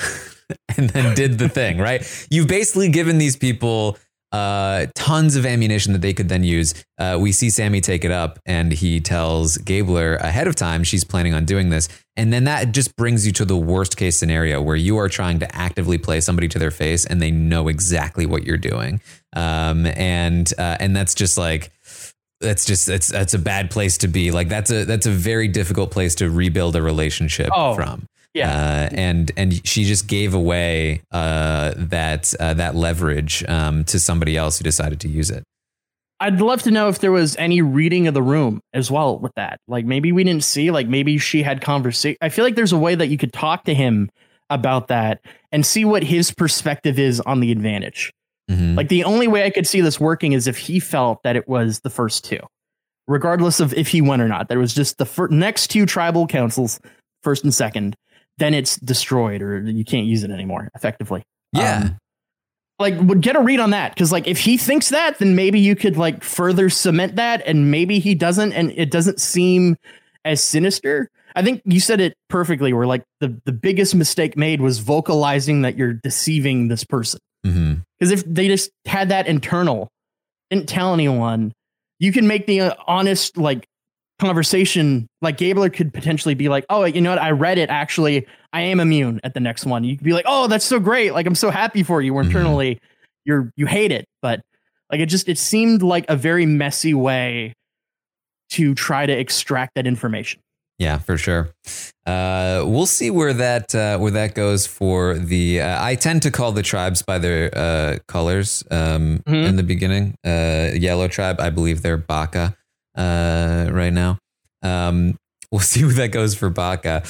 S5: and then did the thing, right? You've basically given these people uh, tons of ammunition that they could then use. Uh, we see Sammy take it up and he tells Gabler ahead of time she's planning on doing this. And then that just brings you to the worst case scenario where you are trying to actively play somebody to their face and they know exactly what you're doing. Um, and uh, and that's just like, that's just that's that's a bad place to be. Like that's a that's a very difficult place to rebuild a relationship
S6: Oh,
S5: from.
S6: yeah.
S5: Uh, and and she just gave away uh, that uh, that leverage um, to somebody else who decided to use it.
S6: I'd love to know if there was any reading of the room as well with that. Like maybe we didn't see, like maybe she had conversation. I feel like there's a way that you could talk to him about that and see what his perspective is on the advantage.
S5: Mhm.
S6: Like the only way I could see this working is if he felt that it was the first two, regardless of if he won or not. There was just the fir- next two tribal councils, first and second, then it's destroyed or you can't use it anymore effectively.
S5: Yeah.
S6: Um, like would get a read on that. Cause like if he thinks that, then maybe you could like further cement that and maybe he doesn't, and it doesn't seem as sinister. I think you said it perfectly where like the, the biggest mistake made was vocalizing that you're deceiving this person.
S5: Mhm.
S6: Because if they just had that internal, didn't tell anyone, you can make the uh, honest like conversation. Like Gabler could potentially be like, oh, you know what? I read it. Actually, I am immune at the next one. You could be like, oh, that's so great. Like, I'm so happy for you. Where
S5: Mhm.
S6: internally you're, you hate it. But like, it just, it seemed like a very messy way to try to extract that information.
S5: Yeah, for sure. Uh, we'll see where that uh, where that goes for the. Uh, I tend to call the tribes by their uh, colors um, mm-hmm. in the beginning. Uh, yellow tribe, I believe they're Baka uh, right now. Um, we'll see where that goes for Baka.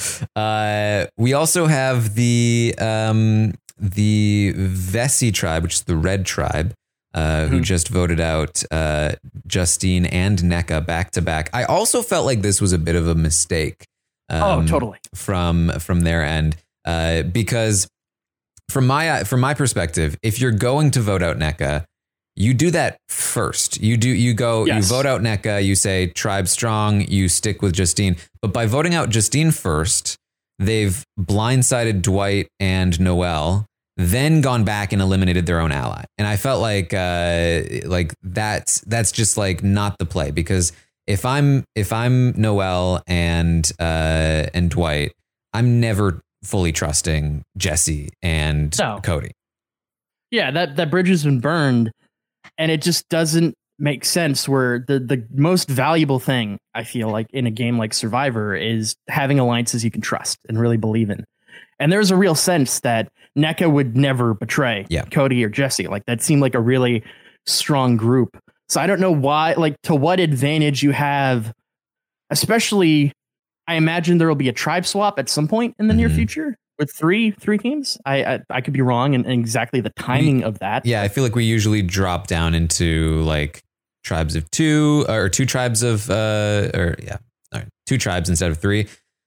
S5: Uh, we also have the um, the Vessi tribe, which is the red tribe. Uh, who mm-hmm. just voted out uh, Justine and Nneka back to back. I also felt like this was a bit of a mistake. Um,
S6: oh, totally.
S5: From from their end, uh, because from my from my perspective, if you're going to vote out Nneka, you do that first. You do you go yes. you vote out Nneka. You say tribe strong. You stick with Justine. But by voting out Justine first, they've blindsided Dwight and Noelle, then gone back and eliminated their own ally. And I felt like uh, like that's that's just like not the play, because if I'm if I'm Noelle and uh, and Dwight, I'm never fully trusting Jesse and no. Cody.
S6: Yeah, that, that bridge has been burned, and it just doesn't make sense, where the, the most valuable thing I feel like in a game like Survivor is having alliances you can trust and really believe in. And there's a real sense that Nneka would never betray
S5: yeah.
S6: Cody or Jesse. Like, that seemed like a really strong group. So I don't know why, like, to what advantage you have, especially, I imagine there will be a tribe swap at some point in the mm-hmm. near future with three, three teams. I, I, I could be wrong in, in exactly the timing we, of that.
S5: Yeah. I feel like we usually drop down into like tribes of two or two tribes of, uh, or yeah, right, two tribes instead of three.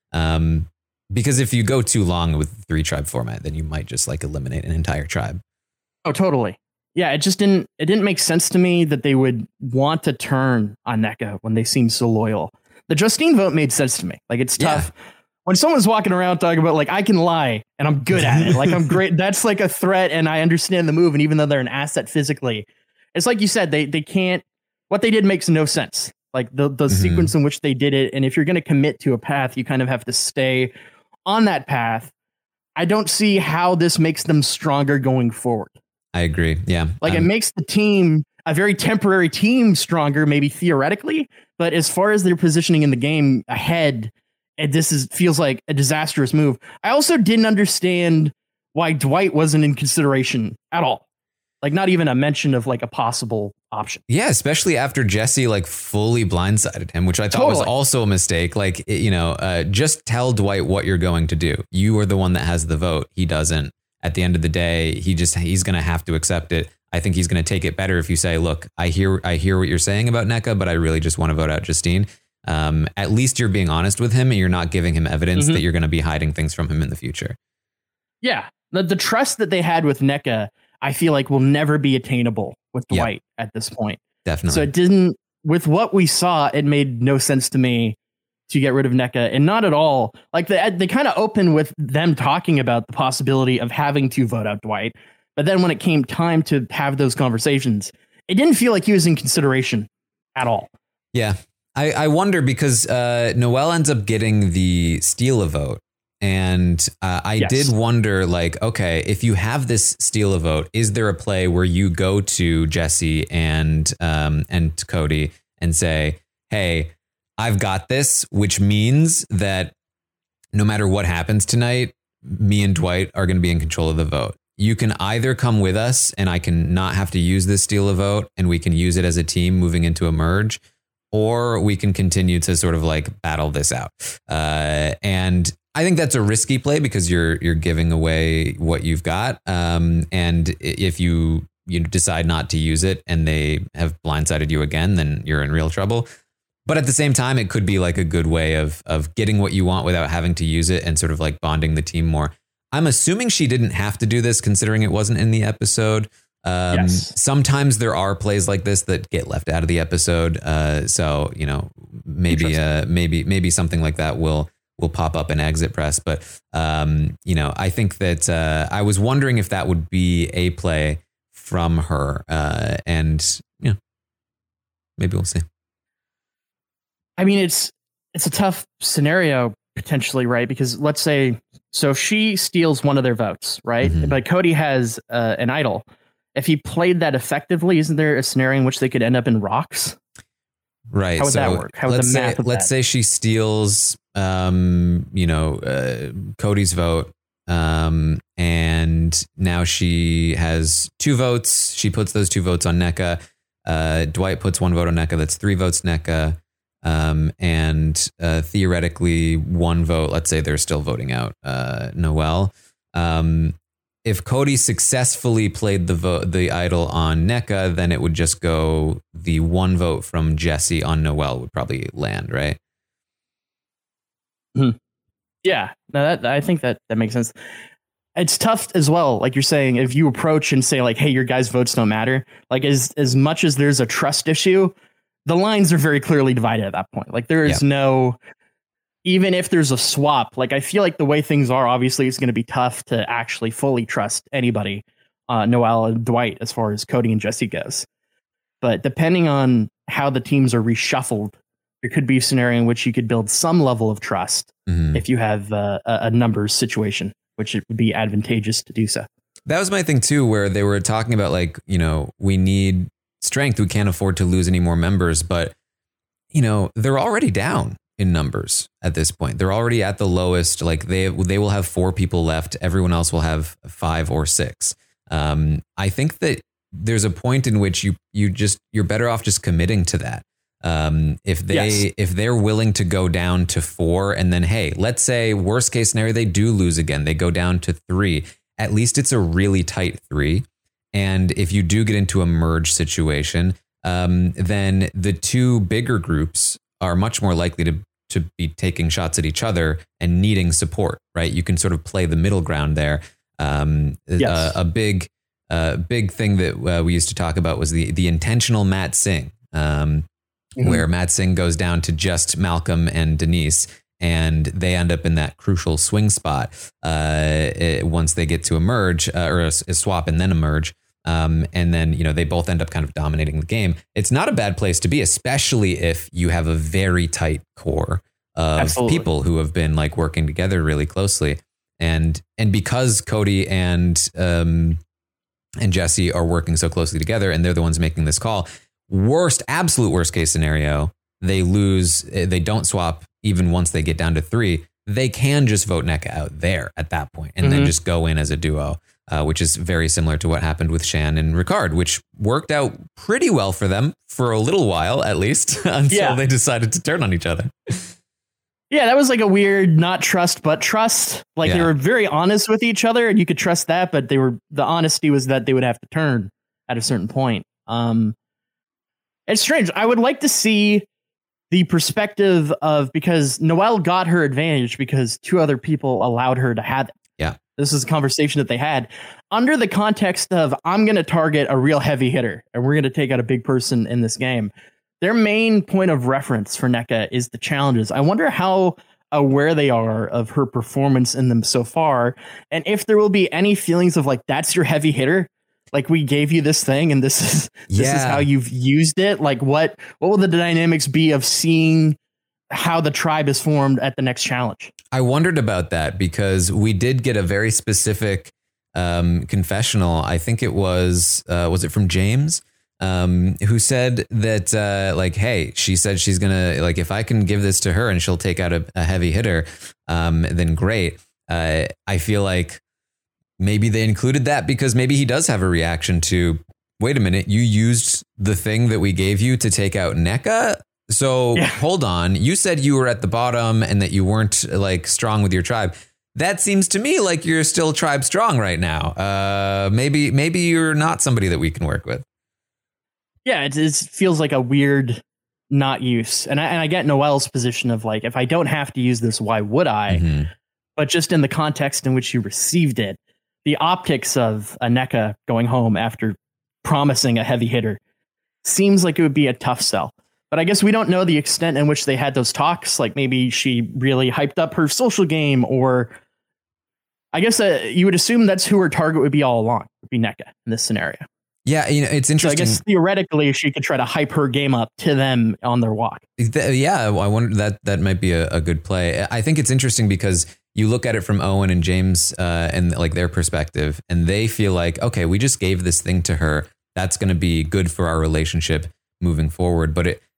S5: Um, Because if you go too long with the three tribe format, then you might just like eliminate an entire tribe.
S6: Oh, totally. Yeah, it just didn't it didn't make sense to me that they would want to turn on Nneka when they seem so loyal. The Justine vote made sense to me. Like, it's tough. Yeah. When someone's walking around talking about like, I can lie and I'm good at it. Like, I'm great. That's like a threat, and I understand the move. And even though they're an asset physically, it's like you said, they they can't, what they did makes no sense. Like the, the mm-hmm. sequence in which they did it. And if you're going to commit to a path, you kind of have to stay on that path. I don't see how this makes them stronger going forward.
S5: I agree. Yeah.
S6: Like um, it makes the team, a very temporary team, stronger, maybe theoretically, but as far as their positioning in the game ahead, and this is feels like a disastrous move. I also didn't understand why Dwight wasn't in consideration at all. Like, not even a mention of like a possible option.
S5: Yeah, especially after Jesse like fully blindsided him, which I thought totally. was also a mistake. Like, you know, uh, just tell Dwight what you're going to do. You are the one that has the vote. He doesn't. At the end of the day, he just he's going to have to accept it. I think he's going to take it better if you say, look, I hear I hear what you're saying about Nneka, but I really just want to vote out Justine. Um, at least you're being honest with him, and you're not giving him evidence mm-hmm. that you're going to be hiding things from him in the future.
S6: Yeah, the, the trust that they had with Nneka, I feel like will never be attainable with Dwight yep. at this point.
S5: Definitely.
S6: So it didn't, with what we saw, it made no sense to me to get rid of Nneka, and not at all. Like they, they kind of opened with them talking about the possibility of having to vote out Dwight. But then when it came time to have those conversations, it didn't feel like he was in consideration at all.
S5: Yeah. I, I wonder because uh, Noelle ends up getting the steal a vote. And uh, I yes. did wonder, like, OK, if you have this steal a vote, is there a play where you go to Jesse and um, and Cody and say, hey, I've got this, which means that no matter what happens tonight, me and Dwight are going to be in control of the vote. You can either come with us and I can not have to use this steal a vote and we can use it as a team moving into a merge, or we can continue to sort of like battle this out. Uh, and I think that's a risky play because you're you're giving away what you've got. Um, and if you you decide not to use it and they have blindsided you again, then you're in real trouble. But at the same time, it could be like a good way of of getting what you want without having to use it and sort of like bonding the team more. I'm assuming she didn't have to do this considering it wasn't in the episode. Um, yes. Sometimes there are plays like this that get left out of the episode. Uh, so, you know, maybe uh, maybe maybe something like that will will pop up in Exit Press. But, um, you know, I think that uh, I was wondering if that would be a play from her. Uh, and, you know, maybe we'll see.
S6: I mean, it's it's a tough scenario potentially, right? Because let's say, so if she steals one of their votes, right? Mm-hmm. But Cody has uh, an idol. If he played that effectively, isn't there a scenario in which they could end up in rocks?
S5: Right.
S6: How would
S5: so
S6: that work? How would
S5: let's
S6: the math
S5: say,
S6: of
S5: let's
S6: that?
S5: say she steals, um, you know, uh, Cody's vote. Um, and now she has two votes. She puts those two votes on NECA. Uh, Dwight puts one vote on NECA. That's three votes NECA. Um, and uh, theoretically, one vote. Let's say they're still voting out uh, Noelle. Um, if Cody successfully played the vote, the idol on NECA, then it would just go the one vote from Jesse on Noelle would probably land, right?
S6: Hmm. Yeah, no, that I think that that makes sense. It's tough as well, like you're saying, if you approach and say like, "Hey, your guys' votes don't matter." Like as as much as there's a trust issue, the lines are very clearly divided at that point. Like there is
S5: Yeah.
S6: no, even if there's a swap, like I feel like the way things are, obviously it's going to be tough to actually fully trust anybody, uh, Noelle and Dwight, as far as Cody and Jesse goes. But depending on how the teams are reshuffled, there could be a scenario in which you could build some level of trust
S5: Mhm.
S6: if you have uh, a, a numbers situation, which it would be advantageous to do so.
S5: That was my thing too, where they were talking about like, you know, we need strength. We can't afford to lose any more members, but you know, they're already down in numbers at this point. They're already at the lowest. Like they, they will have four people left. Everyone else will have five or six. Um, I think that there's a point in which you, you just, you're better off just committing to that. Um, if they,
S6: Yes.
S5: if they're willing to go down to four and then, hey, let's say worst case scenario, they do lose again. They go down to three. At least it's a really tight three. And if you do get into a merge situation, um, then the two bigger groups are much more likely to, to be taking shots at each other and needing support, right? You can sort of play the middle ground there. Um,
S6: Yes.
S5: a, a big, uh, big thing that uh, we used to talk about was the, the intentional Matt Singh, um,
S6: Mhm.
S5: where Matt Singh goes down to just Malcolm and Denise, and they end up in that crucial swing spot uh, it, once they get to a merge uh, or a, a swap and then a merge. Um, and then, you know, they both end up kind of dominating the game. It's not a bad place to be, especially if you have a very tight core of
S6: Absolutely.
S5: people who have been like working together really closely. And, and because Cody and, um, and Jesse are working so closely together and they're the ones making this call, worst, absolute worst case scenario, they lose, they don't swap even once they get down to three. They can just vote NECA out there at that point and then
S6: Mhm.
S5: just go in as a duo, uh, which is very similar to what happened with Shan and Ricard, which worked out pretty well for them for a little while, at least, until
S6: Yeah.
S5: they decided to turn on each other.
S6: Yeah, that was like a weird not trust but trust. Like they
S5: Yeah.
S6: were very honest with each other, and you could trust that. But they were the honesty was that they would have to turn at a certain point. Um, it's strange. I would like to see the perspective of, because Noelle got her advantage because two other people allowed her to have it.
S5: Yeah.
S6: This is a conversation that they had under the context of, I'm going to target a real heavy hitter and we're going to take out a big person in this game. Their main point of reference for NECA is the challenges. I wonder how aware they are of her performance in them so far. And if there will be any feelings of like, that's your heavy hitter. Like, we gave you this thing and this is, this is
S5: Yeah.
S6: how you've used it. Like what, what will the dynamics be of seeing how the tribe is formed at the next challenge?
S5: I wondered about that because we did get a very specific um, confessional. I think it was, uh, was it from James? Um, who said that, uh, like, hey, she said she's gonna, like, if I can give this to her and she'll take out a, a heavy hitter, um, then great. Uh, I feel like maybe they included that because maybe he does have a reaction to, wait a minute, you used the thing that we gave you to take out NECA. So
S6: Yeah.
S5: hold on, you said you were at the bottom and that you weren't like strong with your tribe. That seems to me like you're still tribe strong right now. Uh, maybe, maybe you're not somebody that we can work with.
S6: Yeah, it, it feels like a weird not use. And I, and I get Noelle's position of like, if I don't have to use this, why would I?
S5: Mhm.
S6: But just in the context in which you received it, the optics of a NECA going home after promising a heavy hitter seems like it would be a tough sell. But I guess we don't know the extent in which they had those talks. Like maybe she really hyped up her social game, or I guess uh, you would assume that's who her target would be all along, would be NECA in this scenario.
S5: Yeah, you know, it's
S6: So I
S5: interesting.
S6: guess theoretically she could try to hype her game up to them on their walk.
S5: Th- Yeah, I wonder that that might be a, a good play. I think it's interesting because you look at it from Owen and James uh, and like their perspective, and they feel like, okay, we just gave this thing to her. That's going to be good for our relationship moving forward. But it,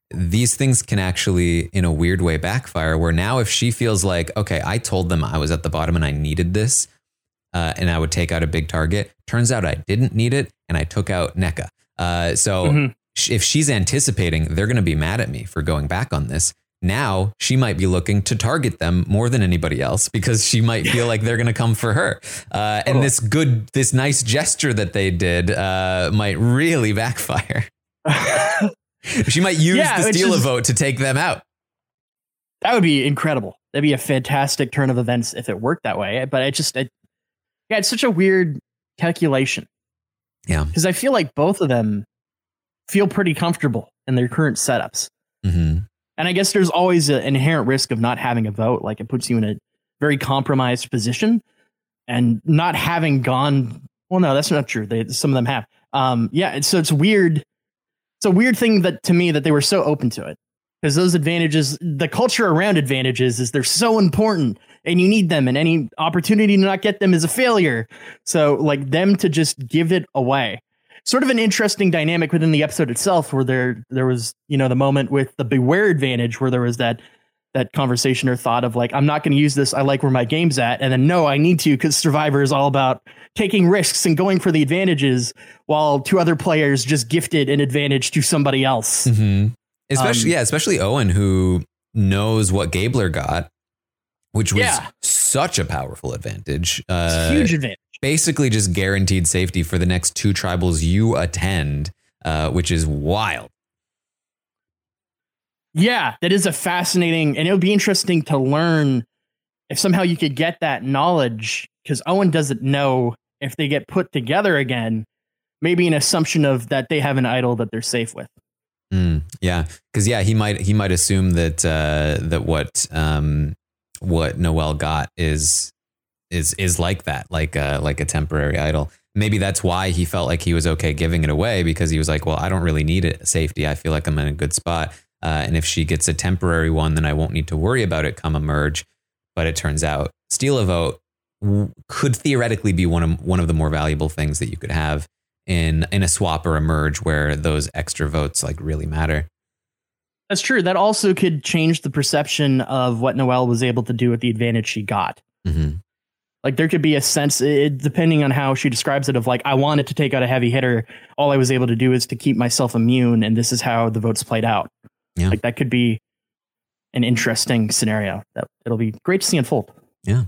S5: these things can actually, in a weird way, backfire, where now if she feels like, okay, I told them I was at the bottom and I needed this, uh, and I would take out a big target. Turns out I didn't need it, and I took out N E C A. Uh, so mm-hmm. sh- if she's anticipating they're going to be mad at me for going back on this, now she might be looking to target them more than anybody else because she might feel like they're going to come for her. Uh, and this good, this nice gesture that they did uh, might really backfire. She might use yeah, the steal a vote to take them out.
S6: That would be incredible. That'd be a fantastic turn of events if it worked that way. But it just, it, yeah, it's such a weird calculation.
S5: Yeah.
S6: Because I feel like both of them feel pretty comfortable in their current setups.
S5: Mm-hmm.
S6: And I guess there's always an inherent risk of not having a vote. Like it puts you in a very compromised position and not having gone. Well, no, that's not true. They, some of them have. Um, yeah. It's, so it's weird. It's a weird thing that to me that they were so open to it, because those advantages, the culture around advantages is they're so important and you need them, and any opportunity to not get them is a failure. So like them to just give it away. Sort of an interesting dynamic within the episode itself, where there there was, you know, the moment with the beware advantage where there was that that conversation or thought of like, I'm not going to use this. I like where my game's at. And then, no, I need to, because Survivor is all about taking risks and going for the advantages, while two other players just gifted an advantage to somebody else.
S5: Mm-hmm. Especially,
S6: Um,
S5: yeah, especially Owen, who knows what Gabler got, which was
S6: Yeah.
S5: such a powerful advantage. Uh,
S6: It's a huge advantage.
S5: Basically just guaranteed safety for the next two tribals you attend, uh, which is wild.
S6: Yeah, that is a fascinating, and it would be interesting to learn if somehow you could get that knowledge, because Owen doesn't know if they get put together again, maybe an assumption of that they have an idol that they're safe with.
S5: Mm, yeah, because yeah, he might he might assume that uh, that what um, what Noelle got is is is like that, like uh, like a temporary idol. Maybe that's why he felt like he was okay giving it away, because he was like, well, I don't really need it safety. I feel like I'm in a good spot. Uh, and if she gets a temporary one, then I won't need to worry about it come a merge. But it turns out steal a vote w- could theoretically be one of one of the more valuable things that you could have in in a swap or a merge where those extra votes like really matter.
S6: That's true. That also could change the perception of what Noelle was able to do with the advantage she got.
S5: Mm-hmm.
S6: Like there could be a sense, it, depending on how she describes it, of like, I wanted to take out a heavy hitter. All I was able to do is to keep myself immune. And this is how the votes played out.
S5: Yeah.
S6: Like that could be an interesting scenario that it'll be great to see unfold.
S5: Yeah.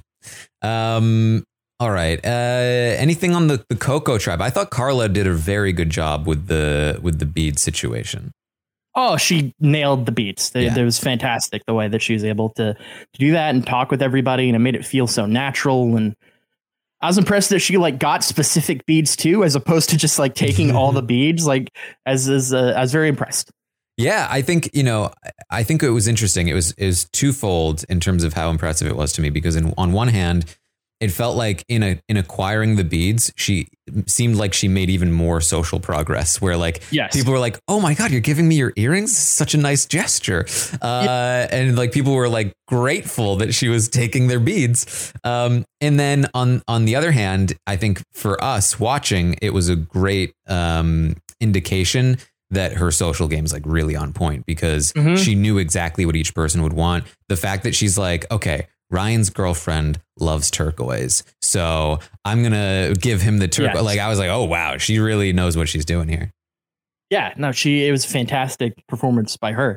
S5: Um, all right. Uh, anything on the, the Coco tribe? I thought Carla did a very good job with the with the bead situation.
S6: Oh, she nailed the beats. It,
S5: Yeah.
S6: it was fantastic the way that she was able to, to do that and talk with everybody, and it made it feel so natural. And I was impressed that she like got specific beads too, as opposed to just like taking all the beads. Like as as uh, I was very impressed.
S5: Yeah, I think, you know, I think it was interesting. It was, it was twofold in terms of how impressive it was to me, because in, on one hand, it felt like in a, in acquiring the beads, she seemed like she made even more social progress, where like
S6: Yes.
S5: people were like, oh my God, you're giving me your earrings. Such a nice gesture. Uh, yeah. And like people were like grateful that she was taking their beads. Um, and then on, on the other hand, I think for us watching, it was a great um, indication that her social game is like really on point, because
S6: Mhm.
S5: she knew exactly what each person would want. The fact that she's like, okay, Ryan's girlfriend loves turquoise, so I'm going to give him the turquoise.
S6: Yes.
S5: Like, I was like, oh, wow, she really knows what she's doing here.
S6: Yeah, no, she, it was a fantastic performance by her.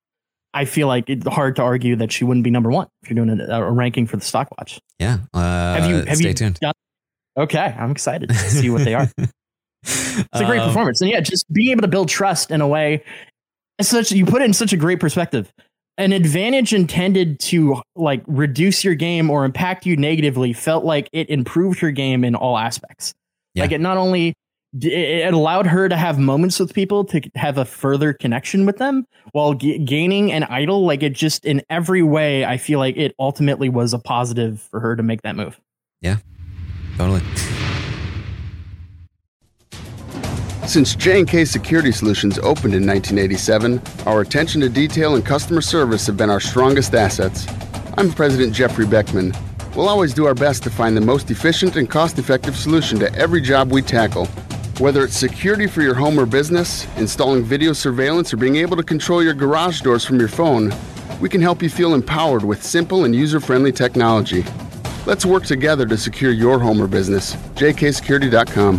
S6: I feel like it's hard to argue that she wouldn't be number one if you're doing a, a ranking for the Stockwatch.
S5: Yeah. Uh,
S6: Have you, have
S5: stay
S6: you
S5: tuned.
S6: done? Okay. I'm excited to see what they are. It's a great
S5: Um,
S6: performance. And yeah, just being able to build trust in a way, it's such, you put it in such a great perspective. An advantage intended to like reduce your game or impact you negatively felt like it improved her game in all aspects.
S5: Yeah.
S6: Like it not only d- it allowed her to have moments with people, to have a further connection with them, while g- gaining an idol. Like it just in every way, I feel like it ultimately was a positive for her to make that move.
S5: Yeah, totally.
S8: Since J and K Security Solutions opened in nineteen eighty-seven, our attention to detail and customer service have been our strongest assets. I'm President Jeffrey Beckman. We'll always do our best to find the most efficient and cost-effective solution to every job we tackle. Whether it's security for your home or business, installing video surveillance, or being able to control your garage doors from your phone, we can help you feel empowered with simple and user-friendly technology. Let's work together to secure your home or business. J K security dot com.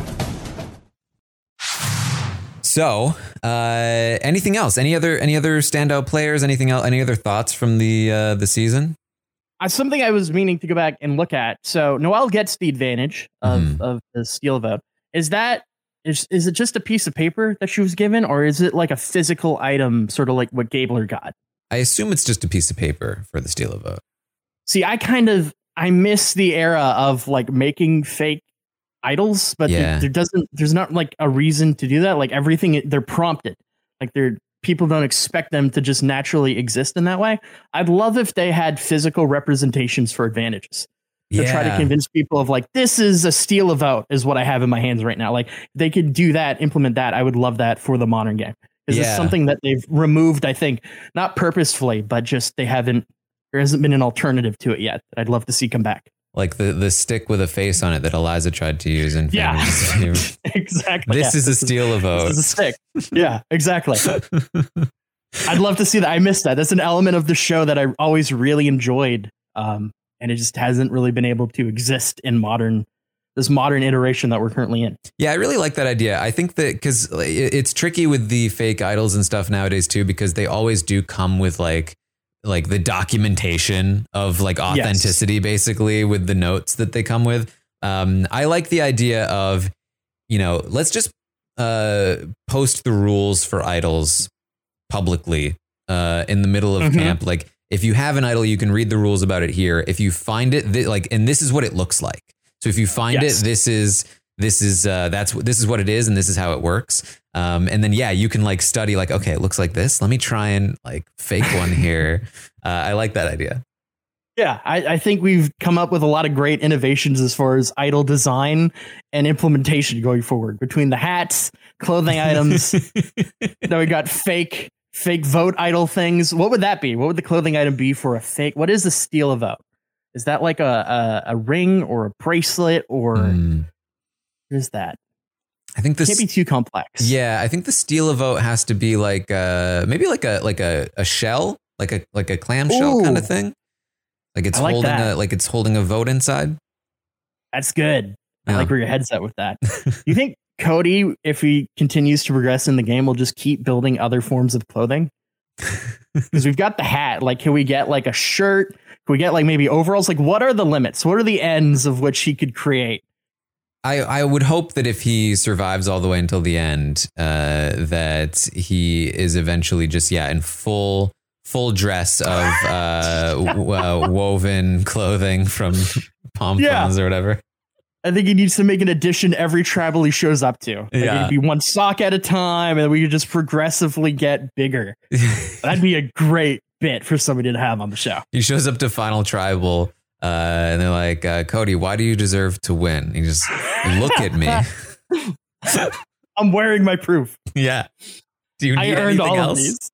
S5: So, uh, anything else? Any other any other standout players? Anything else? Any other thoughts from the uh, the season?
S6: Uh, something I was meaning to go back and look at. So Noelle gets the advantage of,
S5: Mhm.
S6: of the steal vote. Is that is is it just a piece of paper that she was given, or is it like a physical item, sort of like what Gabler got?
S5: I assume it's just a piece of paper for the steal a vote.
S6: See, I kind of I miss the era of like making fake idols, but
S5: Yeah.
S6: there, there doesn't there's not like a reason to do that. Like everything, they're prompted. Like they're people don't expect them to just naturally exist in that way. I'd love if they had physical representations for advantages to try to
S5: Yeah.
S6: convince people of like, this is a steal a vote is what I have in my hands right now. Like they could do that, implement that. I would love that for the modern game. Because
S5: Yeah.
S6: it's something that they've removed, I think, not purposefully, but just they haven't, there hasn't been an alternative to it yet that I'd love to see come back.
S5: Like the, the stick with a face on it that Eliza tried to use in
S6: Yeah.
S5: Fantasy.
S6: Exactly.
S5: This
S6: yeah.
S5: is a steal a vote.
S6: This is a stick. Yeah, exactly. I'd love to see that. I missed that. That's an element of the show that I always really enjoyed. Um, and it just hasn't really been able to exist in modern, this modern iteration that we're currently in.
S5: Yeah, I really like that idea. I think that because it's tricky with the fake idols and stuff nowadays too, because they always do come with like like the documentation of like authenticity, basically with the notes that they come with. Um, I like the idea of, you know, let's just uh, post the rules for idols publicly uh, in the middle of
S6: Mhm.
S5: camp. Like if you have an idol, you can read the rules about it here. If you find it, th- like, and this is what it looks like. So if you find
S6: Yes.
S5: it, this is this is uh, that's what this is what it is, and this is how it works. Um, and then yeah, you can like study like, okay, it looks like this. Let me try and like fake one here. Uh, I like that idea.
S6: Yeah, I, I think we've come up with a lot of great innovations as far as idol design and implementation going forward. Between the hats, clothing items, then we got fake fake vote idol things. What would that be? What would the clothing item be for a fake? What is the steal a vote? Is that like a, a, a ring or a bracelet or
S5: Mm,
S6: what is that?
S5: I think this
S6: Can't be too complex.
S5: Yeah, I think the steal a vote has to be like uh maybe like a like a, a shell, like a like a clamshell kind of
S6: Ooh.
S5: thing. Like it's
S6: I like
S5: holding
S6: that.
S5: a like it's holding a vote inside.
S6: That's good. I
S5: Yeah.
S6: like where your head's at with that. You think Cody, if he continues to progress in the game, will just keep building other forms of clothing? Because we've got the hat. Like, can we get like a shirt? Can we get like maybe overalls? Like, what are the limits? What are the ends of which he could create?
S5: I, I would hope that if he survives all the way until the end, uh, that he is eventually just yeah in full full dress of uh, w- uh woven clothing from pom poms or whatever.
S6: I think he needs to make an addition every tribal he shows up to. Like,
S5: Yeah.
S6: it'd be one sock at a time, and we could just progressively get bigger. That'd be a great bit for somebody to have on the show.
S5: He shows up to Final Tribal, uh, and they're like, uh, "Cody, why do you deserve to win?" He just look at me.
S6: I'm wearing my proof.
S5: Yeah. Do you
S6: I
S5: need
S6: earned
S5: anything
S6: all
S5: else?
S6: of these.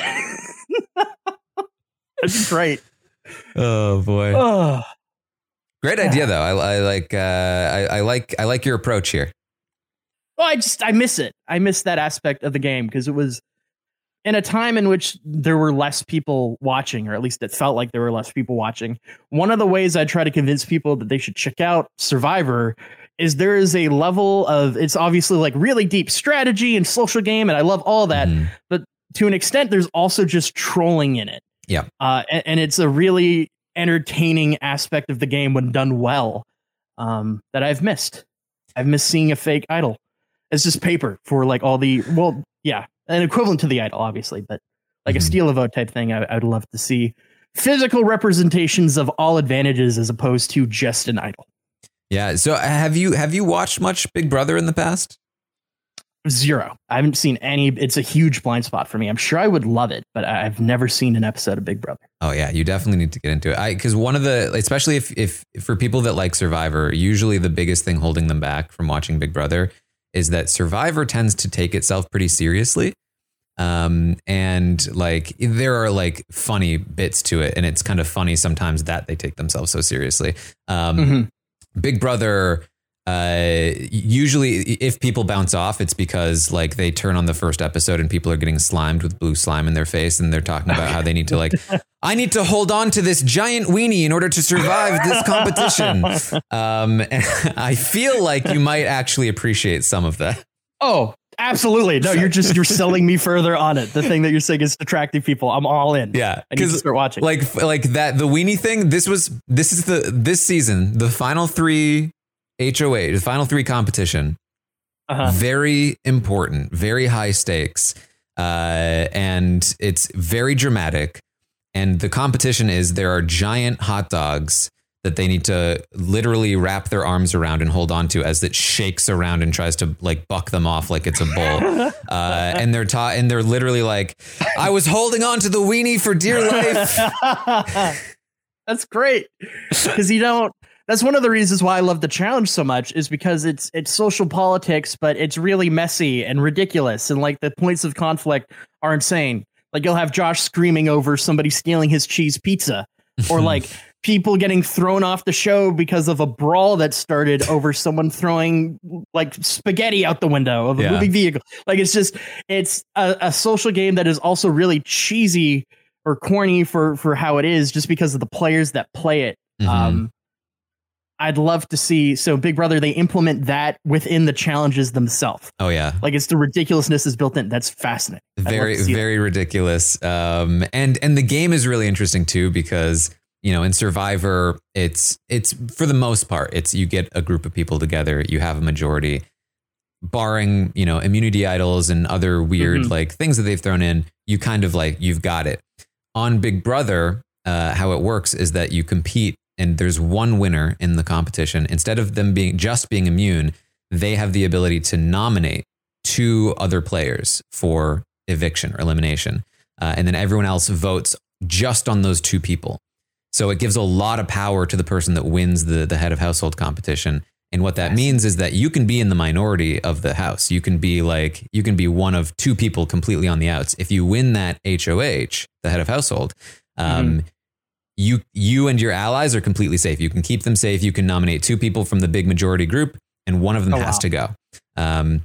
S6: That's great.
S5: Oh boy.
S6: Oh.
S5: Great idea though. I, I like uh, I, I like I like your approach here.
S6: Well, I just I miss it. I miss that aspect of the game because it was in a time in which there were less people watching, or at least it felt like there were less people watching. One of the ways I try to convince people that they should check out Survivor is there is a level of, it's obviously like really deep strategy and social game, and I love all that,
S5: Mhm.
S6: but to an extent, there's also just trolling in it.
S5: Yeah.
S6: Uh, and, and it's a really entertaining aspect of the game when done well, um, that I've missed. I've missed seeing a fake idol. It's just paper for like all the, well, yeah, an equivalent to the idol, obviously, but like
S5: Mhm.
S6: a steal a vote type thing. I, I would love to see physical representations of all advantages as opposed to just an idol.
S5: Yeah. So have you have you watched much Big Brother in the past?
S6: Zero. I haven't seen any. It's a huge blind spot for me. I'm sure I would love it, but I've never seen an episode of Big Brother.
S5: Oh yeah, you definitely need to get into it. I because one of the, especially if if for people that like Survivor, usually the biggest thing holding them back from watching Big Brother is that Survivor tends to take itself pretty seriously. Um, and like there are like funny bits to it, and it's kind of funny sometimes that they take themselves so seriously. Um,
S6: Mhm.
S5: Big Brother, Uh, usually if people bounce off, it's because like they turn on the first episode and people are getting slimed with blue slime in their face. And they're talking about how they need to like, I need to hold on to this giant weenie in order to survive this competition. Um, and I feel like you might actually appreciate some of that.
S6: Oh, absolutely. No, you're just, you're selling me further on it. The thing that you're saying is attracting people. I'm all in.
S5: Yeah.
S6: I need to start watching.
S5: Like, like that, the weenie thing, this was, this is the, this season, the final three H O A, the final three competition, uh-huh. very important, very high stakes. Uh, and it's very dramatic. And the competition is there are giant hot dogs that they need to literally wrap their arms around and hold on to as it shakes around and tries to like buck them off like it's a bull. Uh, and they're taught and they're literally like, I was holding on to the weenie for dear life.
S6: That's great. Because you don't. That's one of the reasons why I love the challenge so much is because it's it's social politics, but it's really messy and ridiculous. And like the points of conflict are insane. Like you'll have Josh screaming over somebody stealing his cheese pizza or like people getting thrown off the show because of a brawl that started over someone throwing like spaghetti out the window of a yeah. moving vehicle. Like it's just it's a, a social game that is also really cheesy or corny for for how it is just because of the players that play it. Mm-hmm. Um, I'd love to see. So Big Brother, they implement that within the challenges themselves.
S5: Oh, yeah.
S6: Like it's the ridiculousness is built in. That's fascinating.
S5: Very, very that. ridiculous. Um, and and the game is really interesting, too, because, you know, in Survivor, it's it's for the most part, it's you get a group of people together. You have a majority, barring, you know, immunity idols and other weird mm-hmm. like things that they've thrown in. You kind of like you've got it. On Big Brother, uh, how it works is that you compete. And there's one winner in the competition. Instead of them being just being immune, they have the ability to nominate two other players for eviction or elimination. Uh, and then everyone else votes just on those two people. So it gives a lot of power to the person that wins the, the head of household competition. And what that means is that you can be in the minority of the house. You can be like, you can be one of two people completely on the outs. If you win that H O H, the head of household, um, mm-hmm. You you and your allies are completely safe. You can keep them safe. You can nominate two people from the big majority group, and one of them oh, has wow. to go. Um,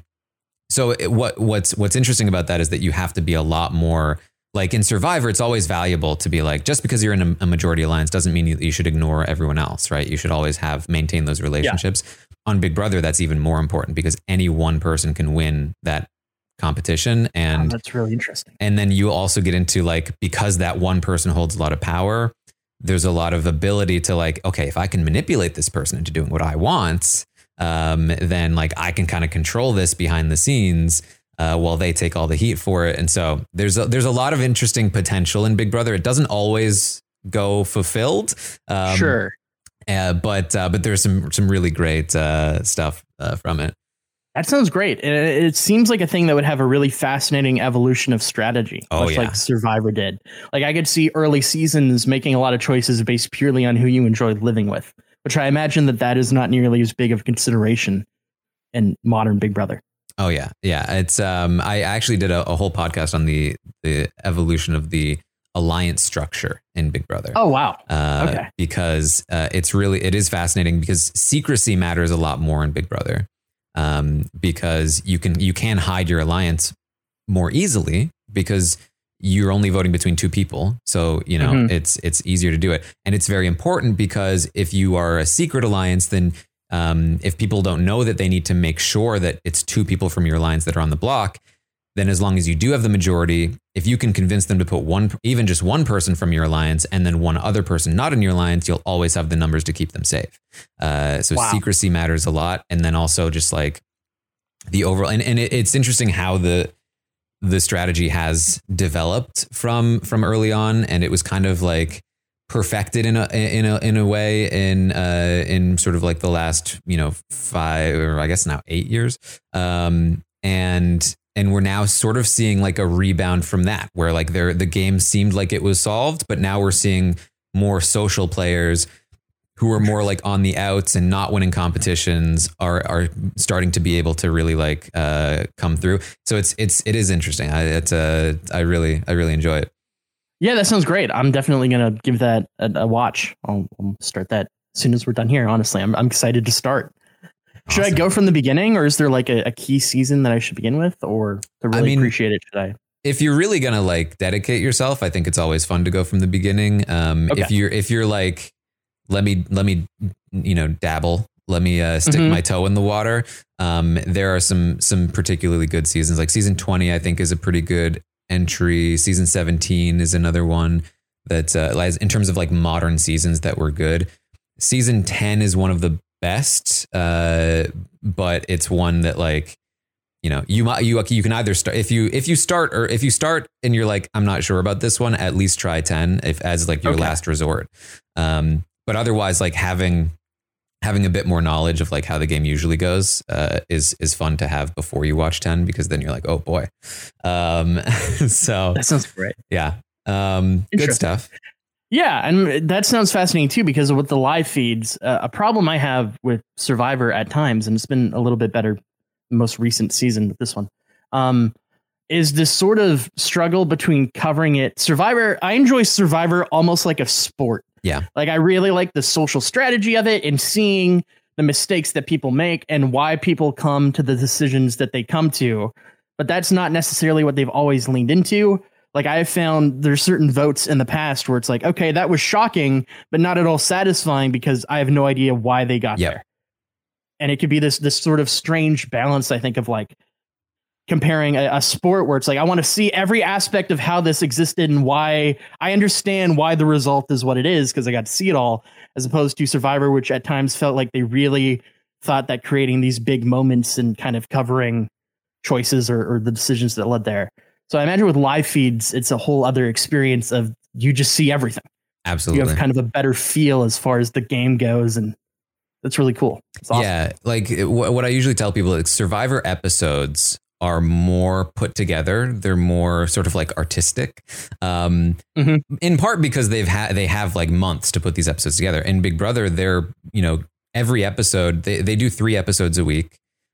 S5: so it, what what's what's interesting about that is that you have to be a lot more like in Survivor. It's always valuable to be like just because you're in a, a majority alliance doesn't mean you, you should ignore everyone else, right? You should always have maintain those relationships. Yeah. On Big Brother, that's even more important because any one person can win that competition, and
S6: oh, that's really interesting.
S5: And then you also get into like because that one person holds a lot of power. There's a lot of ability to like, okay, if I can manipulate this person into doing what I want, um, then like I can kind of control this behind the scenes uh, while they take all the heat for it. And so there's a, there's a lot of interesting potential in Big Brother. It doesn't always go fulfilled. Um,
S6: sure.
S5: Uh, but uh, but there's some some really great uh, stuff uh, from it.
S6: That sounds great. It, it seems like a thing that would have a really fascinating evolution of strategy,
S5: oh,
S6: much
S5: yeah.
S6: like Survivor did. Like I could see early seasons making a lot of choices based purely on who you enjoy living with, which I imagine that that is not nearly as big of a consideration in modern Big Brother.
S5: Oh, yeah. Yeah. It's um, I actually did a, a whole podcast on the the evolution of the alliance structure in Big Brother.
S6: Oh, wow.
S5: Uh,
S6: okay.
S5: Because uh, it's really it is fascinating because secrecy matters a lot more in Big Brother. Um, because you can you can hide your alliance more easily because you're only voting between two people. So, you know, mm-hmm. it's it's easier to do it. And it's very important because if you are a secret alliance, then um, if people don't know that they need to make sure that it's two people from your alliance that are on the block, then as long as you do have the majority, if you can convince them to put one, even just one person from your alliance and then one other person not in your alliance, you'll always have the numbers to keep them safe. Uh, so wow. secrecy matters a lot. And then also just like the overall, and, and it, it's interesting how the, the strategy has developed from, from early on. And it was kind of like perfected in a, in a, in a way in, uh, in sort of like the last, you know, five, or I guess now eight years. Um, and, And we're now sort of seeing like a rebound from that, where like there the game seemed like it was solved, but now we're seeing more social players who are more like on the outs and not winning competitions are are starting to be able to really like uh, come through. So it's it's it is interesting. I it's uh, I really I really enjoy it.
S6: Yeah, that sounds great. I'm definitely gonna give that a, a watch. I'll, I'll start that as soon as we're done here. Honestly, I'm I'm excited to start. Should
S5: Awesome.
S6: I go from the beginning, or is there like a, a key season that I should begin with, or to really
S5: I mean,
S6: appreciate it? Should I?
S5: If you're really gonna like dedicate yourself, I think it's always fun to go from the beginning. Um,
S6: Okay.
S5: If you're if you're like, let me let me you know dabble, let me uh, stick
S6: Mhm.
S5: my toe in the water. Um, there are some some particularly good seasons. Like season twenty, I think is a pretty good entry. Season seventeen is another one that uh, lies in terms of like modern seasons that were good. Season ten is one of the best, uh, but it's one that like. You know, you might you you can either start if you if you start or if you start and you're like, I'm not sure about this one, at least try ten if as like your
S6: Okay.
S5: last resort. Um, but otherwise, like having having a bit more knowledge of like how the game usually goes uh, is is fun to have before you watch ten, because then you're like, oh boy. Um, so
S6: That sounds great.
S5: yeah, um, good
S6: Interesting.
S5: stuff.
S6: Yeah, and that sounds fascinating too, because with the live feeds, uh, a problem I have with Survivor at times, and it's been a little bit better most recent season with this one, um, is this sort of struggle between covering it. Survivor, I enjoy Survivor almost like a sport.
S5: Yeah.
S6: Like I really like the social strategy of it and seeing the mistakes that people make and why people come to the decisions that they come to. But that's not necessarily what they've always leaned into. Like I have found there's certain votes in the past where it's like, okay, that was shocking, but not at all satisfying because I have no idea why they got
S5: Yep.
S6: there. And it could be this this sort of strange balance, I think, of like comparing a, a sport where it's like, I want to see every aspect of how this existed and why I understand why the result is what it is because I got to see it all, as opposed to Survivor, which at times felt like they really thought that creating these big moments and kind of covering choices or, or the decisions that led there. So I imagine with live feeds, it's a whole other experience of you just see everything.
S5: Absolutely.
S6: You have kind of a better feel as far as the game goes, and that's really cool. It's awesome.
S5: Yeah, like it- wh- what I usually tell people is Survivor episodes are more put together. They're more sort of like artistic, um,
S6: Mhm.
S5: in part because they've had they have like months to put these episodes together. In Big Brother, they're you know every episode they they do three episodes a week,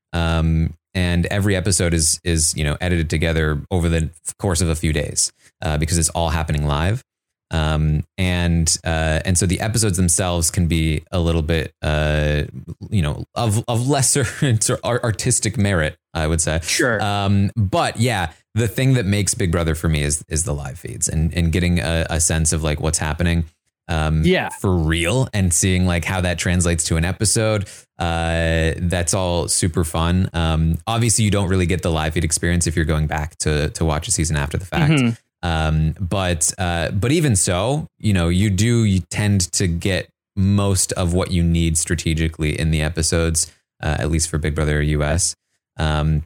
S5: um, and every episode is is you know edited together over the course of a few days uh, because it's all happening live. Um, and, uh, and so the episodes themselves can be a little bit, uh, you know, of, of lesser artistic merit, I would say.
S6: Sure.
S5: Um, but yeah, the thing that makes Big Brother for me is, is the live feeds and, and getting a, a sense of like what's happening, um,
S6: Yeah.
S5: for real, and seeing like how that translates to an episode. Uh, that's all super fun. Um, obviously you don't really get the live feed experience if you're going back to, to watch a season after the fact.
S6: Mhm.
S5: Um, but, uh, but even so, you know, you do, you tend to get most of what you need strategically in the episodes, uh, at least for Big Brother U S. Um,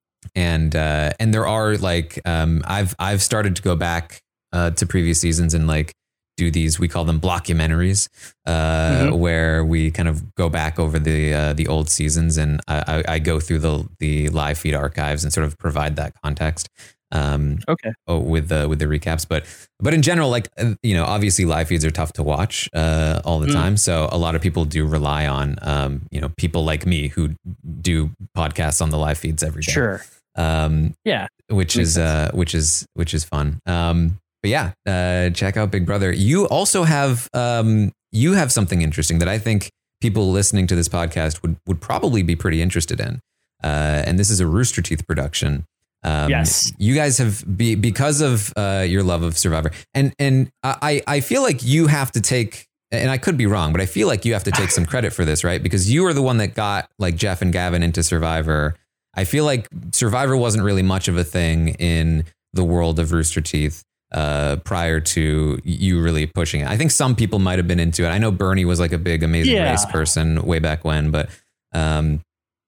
S5: and, uh, and there are like, um, I've, I've started to go back, uh, to previous seasons and like do these, we call them blockumentaries, uh,
S6: Mhm.
S5: where we kind of go back over the, uh, the old seasons, and I, I, I go through the, the live feed archives and sort of provide that context. Um,
S6: Okay.
S5: oh, with the with the recaps, but but in general, like uh, you know, obviously live feeds are tough to watch uh, all the
S6: Mm.
S5: time. So a lot of people do rely on um, you know people like me who do podcasts on the live feeds every day.
S6: Sure.
S5: Um,
S6: Yeah.
S5: which
S6: Makes
S5: is uh, which is which is fun. Um, but yeah, uh, check out Big Brother. You also have um, you have something interesting that I think people listening to this podcast would would probably be pretty interested in. Uh, and this is a Rooster Teeth production. Um,
S6: Yes.
S5: you guys have be because of uh, your love of Survivor, and and I I feel like you have to take, and I could be wrong, but I feel like you have to take some credit for this, right? Because you are the one that got like Jeff and Gavin into Survivor. I feel like Survivor wasn't really much of a thing in the world of Rooster Teeth uh, prior to you really pushing it. I think some people might have been into it. I know Bernie was like a big Amazing
S6: Yeah.
S5: Race person way back when, but um,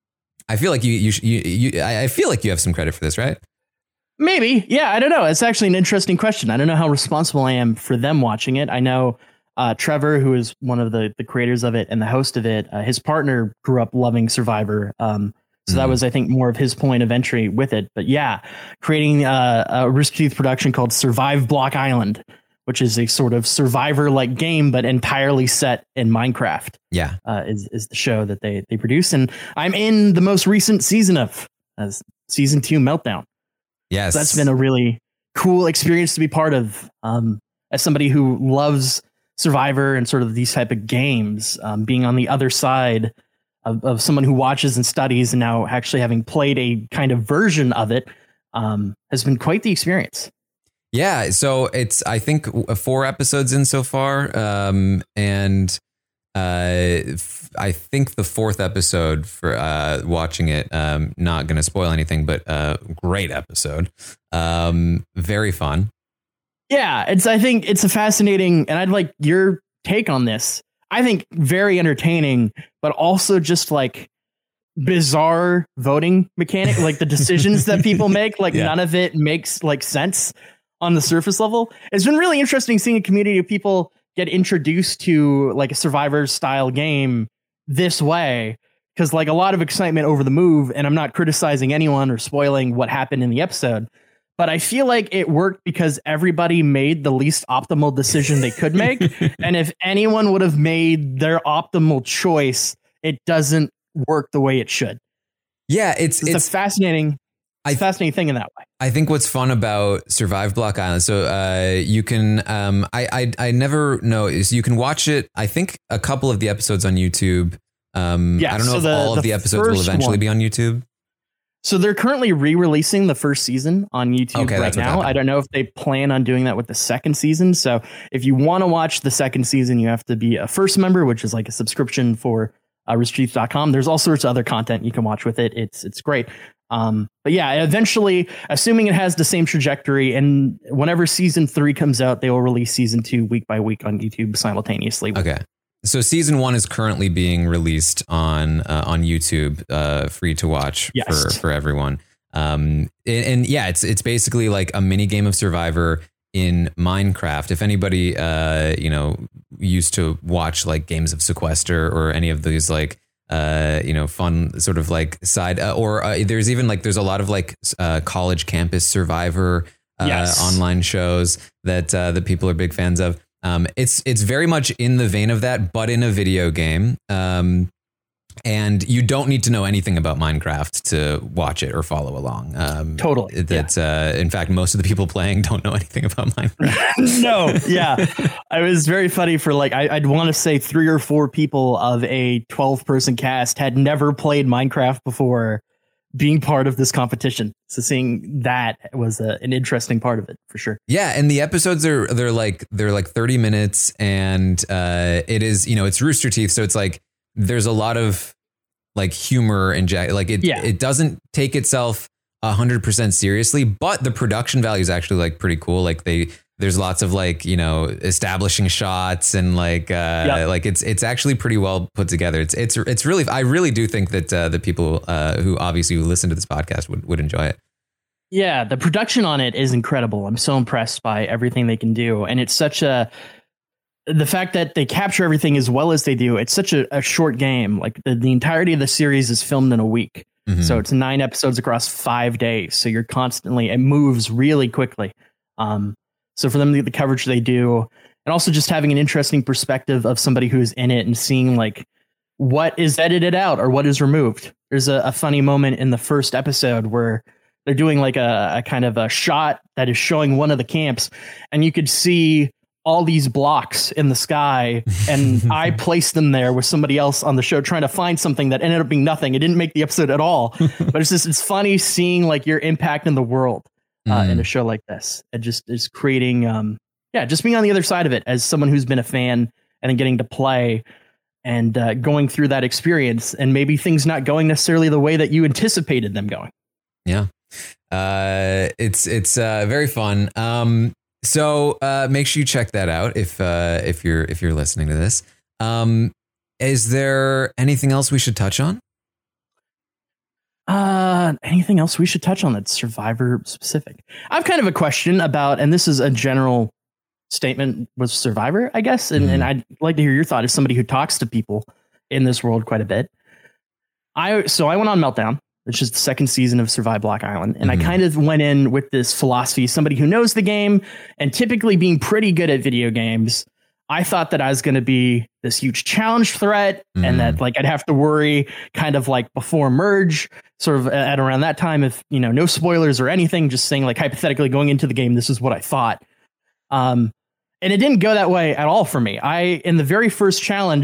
S5: I feel like you, you, you, you, I feel like you have some credit for this, right?
S6: Maybe. Yeah, I don't know. It's actually an interesting question. I don't know how responsible I am for them watching it. I know uh, Trevor, who is one of the, the creators of it and the host of it, uh, his partner grew up loving Survivor. Um, so that
S5: Mhm.
S6: was, I think, more of his point of entry with it. But yeah, creating uh, a Rooster Teeth production called Survive Block Island, which is a sort of Survivor-like game, but entirely set in Minecraft.
S5: Yeah.
S6: Uh, is is the show that they they produce, and I'm in the most recent season of uh, season two Meltdown.
S5: Yes.
S6: So that's been a really cool experience to be part of. Um, as somebody who loves Survivor and sort of these type of games, um, being on the other side of, of someone who watches and studies, and now actually having played a kind of version of it, um, has been quite the experience.
S5: Yeah, so it's I think four episodes in so far, um, and uh, f- I think the fourth episode for uh, watching it. Um, not going to spoil anything, but uh, great episode, um, very fun.
S6: Yeah, it's I think it's a fascinating, and I'd like your take on this. I think very entertaining, but also just like bizarre voting mechanic, like the decisions that people make, like yeah. none of it makes like sense on the surface level. It's been really interesting seeing a community of people get introduced to like a Survivor style game this way, because like a lot of excitement over the move, and I'm not criticizing anyone or spoiling what happened in the episode, but I feel like it worked because everybody made the least optimal decision they could make. And if anyone would have made their optimal choice, it doesn't work the way it should.
S5: Yeah, it's
S6: it's, it's a fascinating I, fascinating thing in that way.
S5: I think what's fun about Survive Block Island, so uh, you can, um, I, I I never know, is you can watch it, I think a couple of the episodes on YouTube. Um, yeah, I don't know so if the, all of the, the episodes will eventually one. be on YouTube.
S6: So they're currently re-releasing the first season on YouTube okay, right now. I don't know if they plan on doing that with the second season. So if you want to watch the second season, you have to be a first member, which is like a subscription for uh, rooster teeth dot com. There's all sorts of other content you can watch with it. It's it's great. Um, but yeah, eventually, assuming it has the same trajectory, and whenever season three comes out, they will release season two week by week on YouTube simultaneously.
S5: Okay. So season one is currently being released on uh, on YouTube, uh, free to watch yes. for, for everyone. Um, and, and yeah, it's it's basically like a mini game of Survivor in Minecraft. If anybody uh, you know used to watch like games of Sequester or any of these like uh, you know fun sort of like side uh, or uh, there's even like there's a lot of like uh, college campus Survivor uh, yes. online shows that uh, that people are big fans of. Um, it's it's very much in the vein of that, but in a video game. Um, and you don't need to know anything about Minecraft to watch it or follow along. Um,
S6: totally.
S5: That yeah. uh, in fact, most of the people playing don't know anything about Minecraft.
S6: No. Yeah. I was very funny for like, I, I'd want to say three or four people of a twelve person cast had never played Minecraft before being part of this competition. So seeing that was a, an interesting part of it for sure.
S5: Yeah. And the episodes are, they're like, they're like thirty minutes, and uh, it is, you know, it's Rooster Teeth. So it's like, there's a lot of like humor and like it, yeah. it doesn't take itself a hundred percent seriously, but the production value is actually like pretty cool. Like they, there's lots of like, you know, establishing shots and like, uh, yep. like it's, it's actually pretty well put together. It's, it's, it's really, I really do think that uh, the people uh, who obviously who listen to this podcast would, would enjoy it.
S6: Yeah. The production on it is incredible. I'm so impressed by everything they can do. And it's such a, the fact that they capture everything as well as they do. It's such a, a short game. Like the, the entirety of the series is filmed in a week. Mm-hmm. So it's nine episodes across five days. So you're constantly, it moves really quickly. Um, So for them to get the coverage they do, and also just having an interesting perspective of somebody who's in it and seeing like what is edited out or what is removed. There's a, a funny moment in the first episode where they're doing like a, a kind of a shot that is showing one of the camps, and you could see all these blocks in the sky, and I placed them there with somebody else on the show trying to find something that ended up being nothing. It didn't make the episode at all, but it's just, it's funny seeing like your impact in the world. Uh, mm. in a show like this, and just is creating, um, yeah, just being on the other side of it as someone who's been a fan and then getting to play and uh, going through that experience, and maybe things not going necessarily the way that you anticipated them going.
S5: Yeah, uh, it's it's uh, very fun. Um, so uh, make sure you check that out if uh, if you're if you're listening to this. Um, is there anything else we should touch on?
S6: Uh, anything else we should touch on that's Survivor specific? I've kind of a question about, and this is a general statement with Survivor, I guess, and, mm-hmm. and I'd like to hear your thought as somebody who talks to people in this world quite a bit. I so I went on Meltdown, which is the second season of Survive Block Island, and mm-hmm. I kind of went in with this philosophy, somebody who knows the game, and typically being pretty good at video games. I thought that I was going to be this huge challenge threat, mm. and that like I'd have to worry kind of like before merge, sort of at around that time, if, you know, no spoilers or anything, just saying like hypothetically going into the game, this is what I thought. Um, and it didn't go that way at all for me. I, in the very first challenge,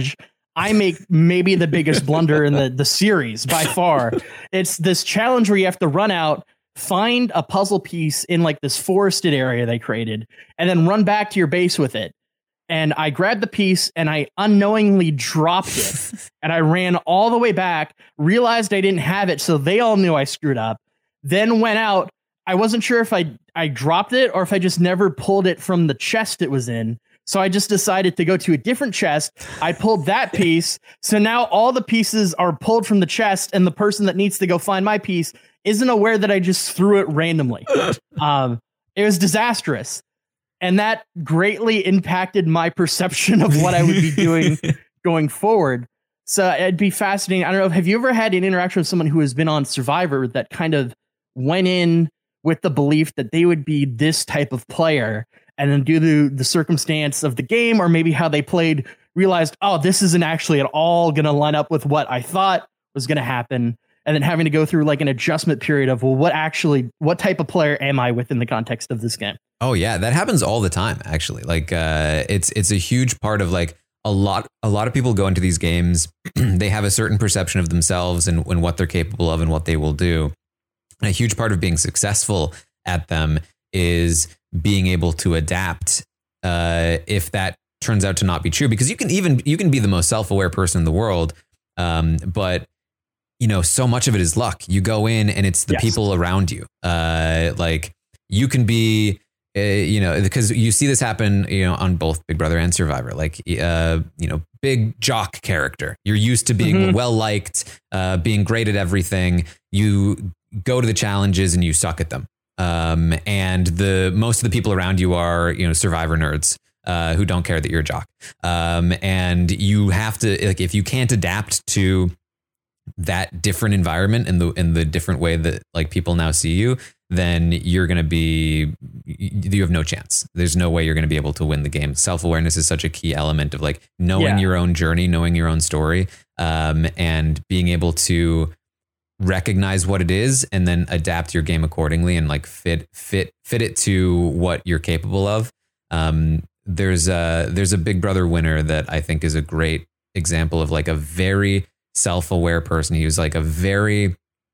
S6: I make maybe the biggest blunder in the, the series by far. It's this challenge where you have to run out, find a puzzle piece in like this forested area they created, and then run back to your base with it. And I grabbed the piece and I unknowingly dropped it. And I ran all the way back, realized I didn't have it, so they all knew I screwed up. Then went out. I wasn't sure if I, I dropped it or if I just never pulled it from the chest it was in. So I just decided to go to a different chest. I pulled that piece. So now all the pieces are pulled from the chest, and the person that needs to go find my piece isn't aware that I just threw it randomly. Um, it was disastrous. And that greatly impacted my perception of what I would be doing going forward. So it'd be fascinating. I don't know. Have you ever had an interaction with someone who has been on Survivor that kind of went in with the belief that they would be this type of player, and then due to the circumstance of the game or maybe how they played, realized, oh, this isn't actually at all going to line up with what I thought was going to happen. And then having to go through like an adjustment period of, well, what actually, what type of player am I within the context of this game?
S5: Oh yeah, that happens all the time, actually. Like uh, it's it's a huge part of like a lot a lot of people go into these games. They have a certain perception of themselves and, and what they're capable of and what they will do. And a huge part of being successful at them is being able to adapt uh, if that turns out to not be true, because you can even you can be the most self-aware person in the world. Um, but, you know, so much of it is luck. You go in and it's the yes. people around you. Uh, like you can be, uh, you know, because you see this happen, you know, on both Big Brother and Survivor, like, uh, you know, big jock character. You're used to being mm-hmm. well liked, uh, being great at everything. You go to the challenges and you suck at them. Um, and the most of the people around you are, you know, Survivor nerds uh, who don't care that you're a jock. Um, and you have to, like, if you can't adapt to that different environment in the in the different way that like people now see you, then you're going to be, you have no chance. There's no way you're going to be able to win the game. Self-awareness is such a key element of like knowing yeah. your own journey, knowing your own story, um, and being able to recognize what it is and then adapt your game accordingly and like fit fit fit it to what you're capable of. Um, there's a there's a Big Brother winner that I think is a great example of like a very self-aware person. He was like a very,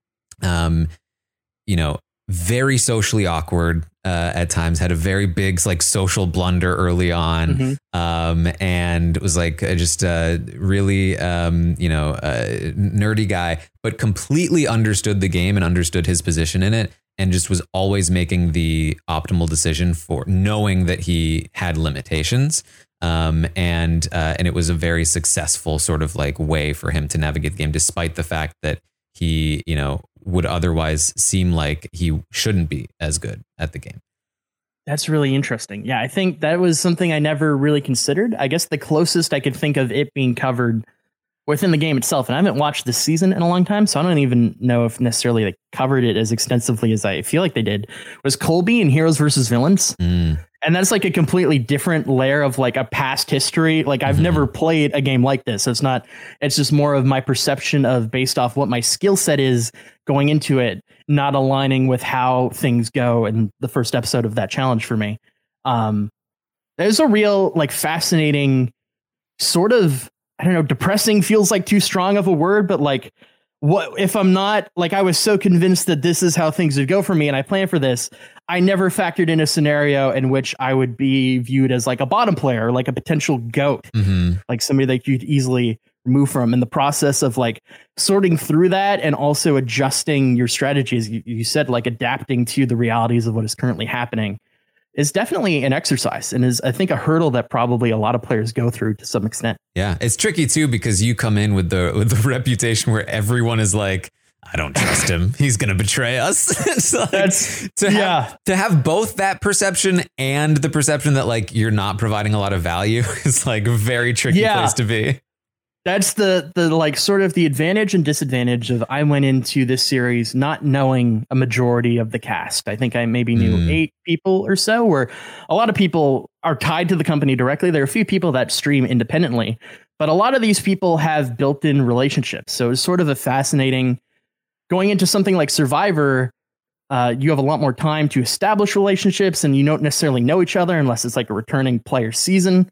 S5: um, you know, very socially awkward uh, at times, had a very big like social blunder early on, mm-hmm. um, and was like uh, just a really, um, you know, uh, nerdy guy, but completely understood the game and understood his position in it, and just was always making the optimal decision for knowing that he had limitations. Um, and uh, and it was a very successful sort of like way for him to navigate the game, despite the fact that he, you know, would otherwise seem like he shouldn't be as good at the game.
S6: That's really interesting. Yeah, I think that was something I never really considered. I guess the closest I could think of it being covered within the game itself, and I haven't watched this season in a long time, so I don't even know if necessarily they covered it as extensively as I feel like they did, was Colby in Heroes versus Villains. Mm. And that's like a completely different layer of like a past history. Like I've mm-hmm. never played a game like this. So it's not, it's just more of my perception of based off what my skill set is going into it, not aligning with how things go in the first episode of that challenge for me. Um, there's a real like fascinating sort of, I don't know, depressing feels like too strong of a word, but like what if I'm not like, I was so convinced that this is how things would go for me and I planned for this. I never factored in a scenario in which I would be viewed as like a bottom player, like a potential goat, mm-hmm. like somebody that you'd easily remove from. In the process of like sorting through that and also adjusting your strategies, you, you said like adapting to the realities of what is currently happening is definitely an exercise and is, I think, a hurdle that probably a lot of players go through to some extent.
S5: Yeah, it's tricky, too, because you come in with the with the reputation where everyone is like, I don't trust him. He's going to betray us. It's like, That's to yeah. have, to have both that perception and the perception that like you're not providing a lot of value is like a very tricky yeah. place to be.
S6: That's the the like sort of the advantage and disadvantage of I went into this series not knowing a majority of the cast. I think I maybe knew mm. eight people or so, where a lot of people are tied to the company directly. There are a few people that stream independently, but a lot of these people have built-in relationships. So it's sort of a fascinating going into something like Survivor. Uh, you have a lot more time to establish relationships and you don't necessarily know each other unless it's like a returning player season.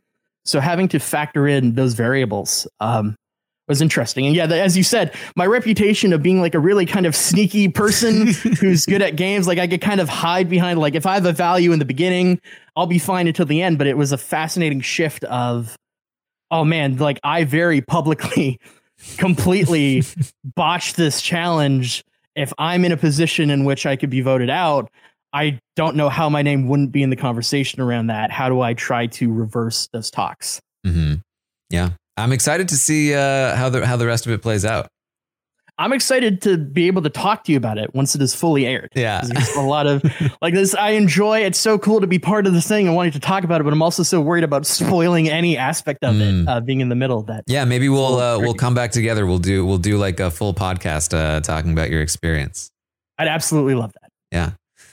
S6: So having to factor in those variables um, was interesting. And yeah, the, as you said, my reputation of being like a really kind of sneaky person who's good at games, like I could kind of hide behind, like if I have a value in the beginning, I'll be fine until the end. But it was a fascinating shift of, oh man, like I very publicly completely botched this challenge. If I'm in a position in which I could be voted out, I don't know how my name wouldn't be in the conversation around that. How do I try to reverse those talks?
S5: Mm-hmm. Yeah, I'm excited to see uh, how the how the rest of it plays out.
S6: I'm excited to be able to talk to you about it once it is fully aired.
S5: Yeah,
S6: there's a lot of like this. I enjoy. It's so cool to be part of this thing and wanting to talk about it, but I'm also so worried about spoiling any aspect of mm. it, uh, being in the middle of that.
S5: Yeah, maybe we'll uh, we'll come back together. We'll do we'll do like a full podcast uh, talking about your experience.
S6: I'd absolutely love that.
S5: Yeah.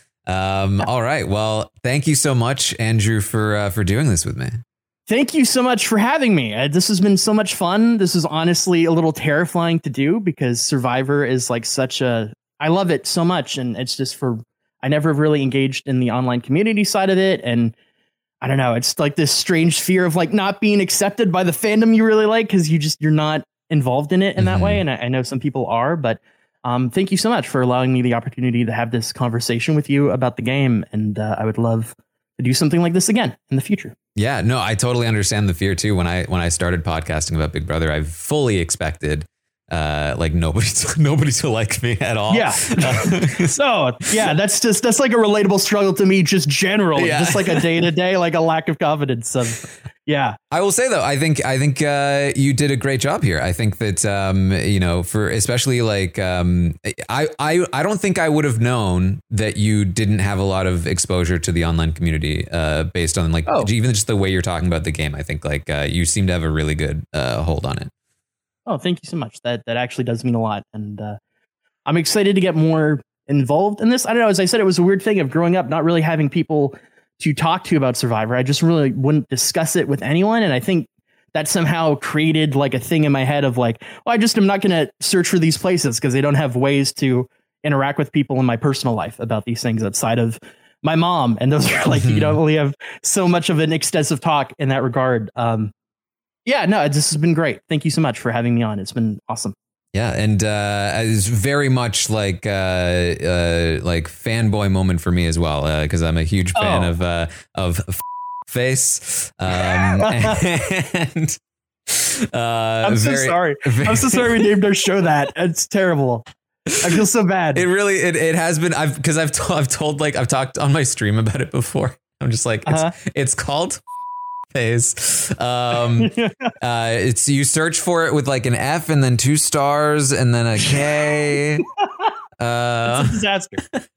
S5: Um, all right. Well, thank you so much, Andrew, for uh, for doing this with me.
S6: Thank you so much for having me. Uh, this has been so much fun. This is honestly a little terrifying to do because Survivor is like such a, I love it so much. And it's just for, I never really engaged in the online community side of it. And I don't know, it's like this strange fear of like not being accepted by the fandom you really like because you just, you're not involved in it in mm-hmm. that way. And I, I know some people are, but um, thank you so much for allowing me the opportunity to have this conversation with you about the game. And uh, I would love to do something like this again in the future.
S5: Yeah, no, I totally understand the fear too. When I when I started podcasting about Big Brother, I fully expected uh, like nobody to, nobody to like me at all.
S6: Yeah. So yeah, that's just that's like a relatable struggle to me, just generally, yeah. just like a day to day, like a lack of confidence. Of, yeah.
S5: I will say though, I think I think uh, you did a great job here. I think that um, you know, for especially like um, I I I don't think I would have known that you didn't have a lot of exposure to the online community uh, based on like oh. even just the way you're talking about the game. I think like uh, you seem to have a really good uh, hold on it.
S6: Oh, thank you so much. That that actually does mean a lot. And uh, I'm excited to get more involved in this. I don't know. As I said, it was a weird thing of growing up, not really having people to talk to about Survivor. I just really wouldn't discuss it with anyone. And I think that somehow created like a thing in my head of like, well, I just am not going to search for these places because they don't have ways to interact with people in my personal life about these things outside of my mom. And those are like, you don't really have so much of an extensive talk in that regard. Um, Yeah, no, this has been great. Thank you so much for having me on. It's been awesome.
S5: Yeah, and uh, it's very much like uh, uh, like fanboy moment for me as well because uh, I'm a huge fan oh. of uh, of f- face. Um, and uh,
S6: I'm so
S5: very,
S6: sorry. Very, I'm so sorry we named our show that. It's terrible. I feel so bad.
S5: It really it, it has been. I've because I've to, I've told like I've talked on my stream about it before. I'm just like it's, uh-huh. it's called. Phase. Um, uh, it's you search for it with like an F and then two stars and then a K. Uh,
S6: it's a disaster.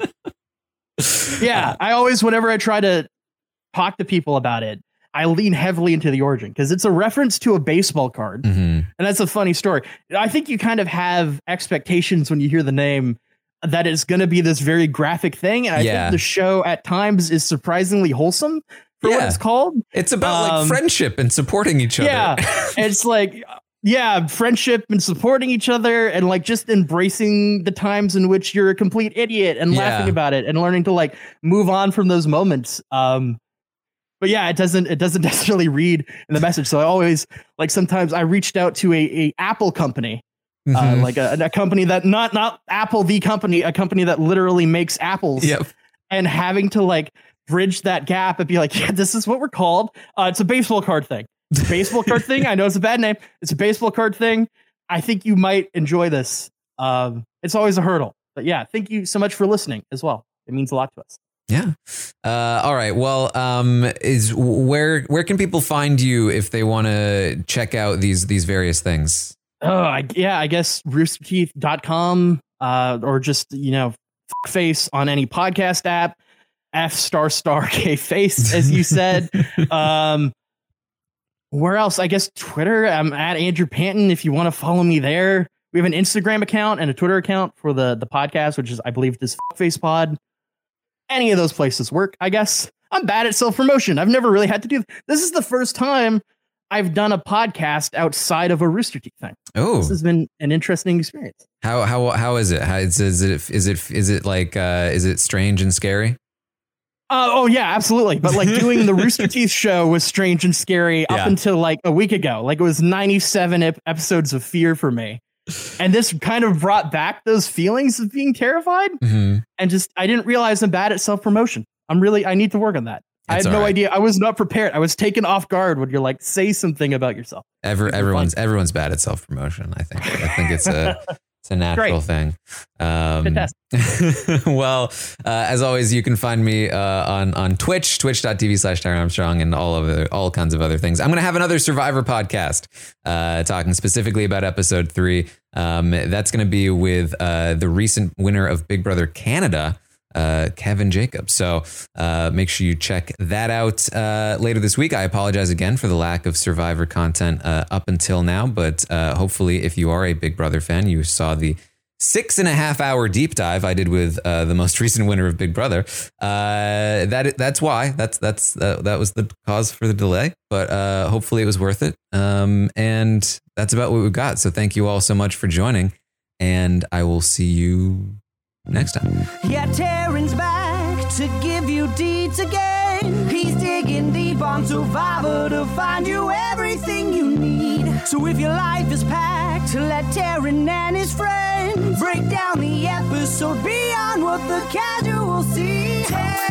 S6: Yeah, I always, whenever I try to talk to people about it, I lean heavily into the origin because it's a reference to a baseball card,
S5: mm-hmm.
S6: and that's a funny story. I think you kind of have expectations when you hear the name that it's going to be this very graphic thing, and I
S5: yeah.
S6: think the show at times is surprisingly wholesome. For yeah. what it's called.
S5: It's about
S6: um,
S5: like friendship and supporting each other.
S6: Yeah. It's like, yeah, friendship and supporting each other and like just embracing the times in which you're a complete idiot and
S5: yeah.
S6: laughing about it and learning to like move on from those moments. Um, but yeah, it doesn't, it doesn't necessarily read in the message. So I always like, sometimes I reached out to a, a Apple company, mm-hmm. uh, like a, a company that not, not Apple, the company, a company that literally makes apples
S5: yep.
S6: and having to like, bridge that gap and be like, yeah, this is what we're called. Uh, it's a baseball card thing. It's a baseball card thing. I know it's a bad name. It's a baseball card thing. I think you might enjoy this. Um, it's always a hurdle. But yeah, thank you so much for listening as well. It means a lot to us.
S5: Yeah. Uh, all right. Well, um, is where where can people find you if they want to check out these these various things?
S6: Oh, I, yeah, I guess rooster teeth dot com uh, or just, you know, f- face on any podcast app. F star star K face, as you said. um, where else? I guess Twitter. I'm at Andrew Panton. If you want to follow me there, we have an Instagram account and a Twitter account for the the podcast, which is, I believe, this face pod. Any of those places work, I guess. I'm bad at self promotion. I've never really had to do this. This is the first time I've done a podcast outside of a Rooster Teeth thing.
S5: Oh,
S6: this has been an interesting experience.
S5: How how how is it? How is, is it is it is it like uh, is it strange and scary?
S6: Uh, oh yeah, absolutely. But like doing the Rooster Teeth show was strange and scary
S5: Yeah.
S6: up until like a week ago. Like it was ninety-seven ep- episodes of fear for me. And this kind of brought back those feelings of being terrified.
S5: Mm-hmm.
S6: And just, I didn't realize I'm bad at self-promotion. I'm really, I need to work on that. I
S5: That's
S6: had no
S5: all right.
S6: idea. I was not prepared. I was taken off guard when you're like, say something about yourself.
S5: Ever,
S6: These are
S5: everyone's everyone's bad at self promotion. I think. I think it's a it's a natural
S6: Great.
S5: thing. Um,
S6: Fantastic.
S5: well, uh, as always, you can find me uh, on on Twitch, twitch.tv slash Tyron Armstrong, and all of the, all kinds of other things. I'm going to have another Survivor podcast uh, talking specifically about episode three. Um, that's going to be with uh, the recent winner of Big Brother Canada, uh, Kevin Jacobs. So uh, make sure you check that out uh, later this week. I apologize again for the lack of Survivor content uh, up until now, but uh, hopefully if you are a Big Brother fan, you saw the six and a half hour deep dive I did with uh, the most recent winner of Big Brother. Uh, that that's why that's that's uh, that was the cause for the delay, but uh, hopefully it was worth it. Um, and that's about what we've got. So thank you all so much for joining, and I will see you next time.
S4: Yeah, Taryn's back to give you deeds again. He's digging deep on Survivor to find you everything you need. So if your life is packed, let Taryn and his friends break down the episode beyond what the casual see.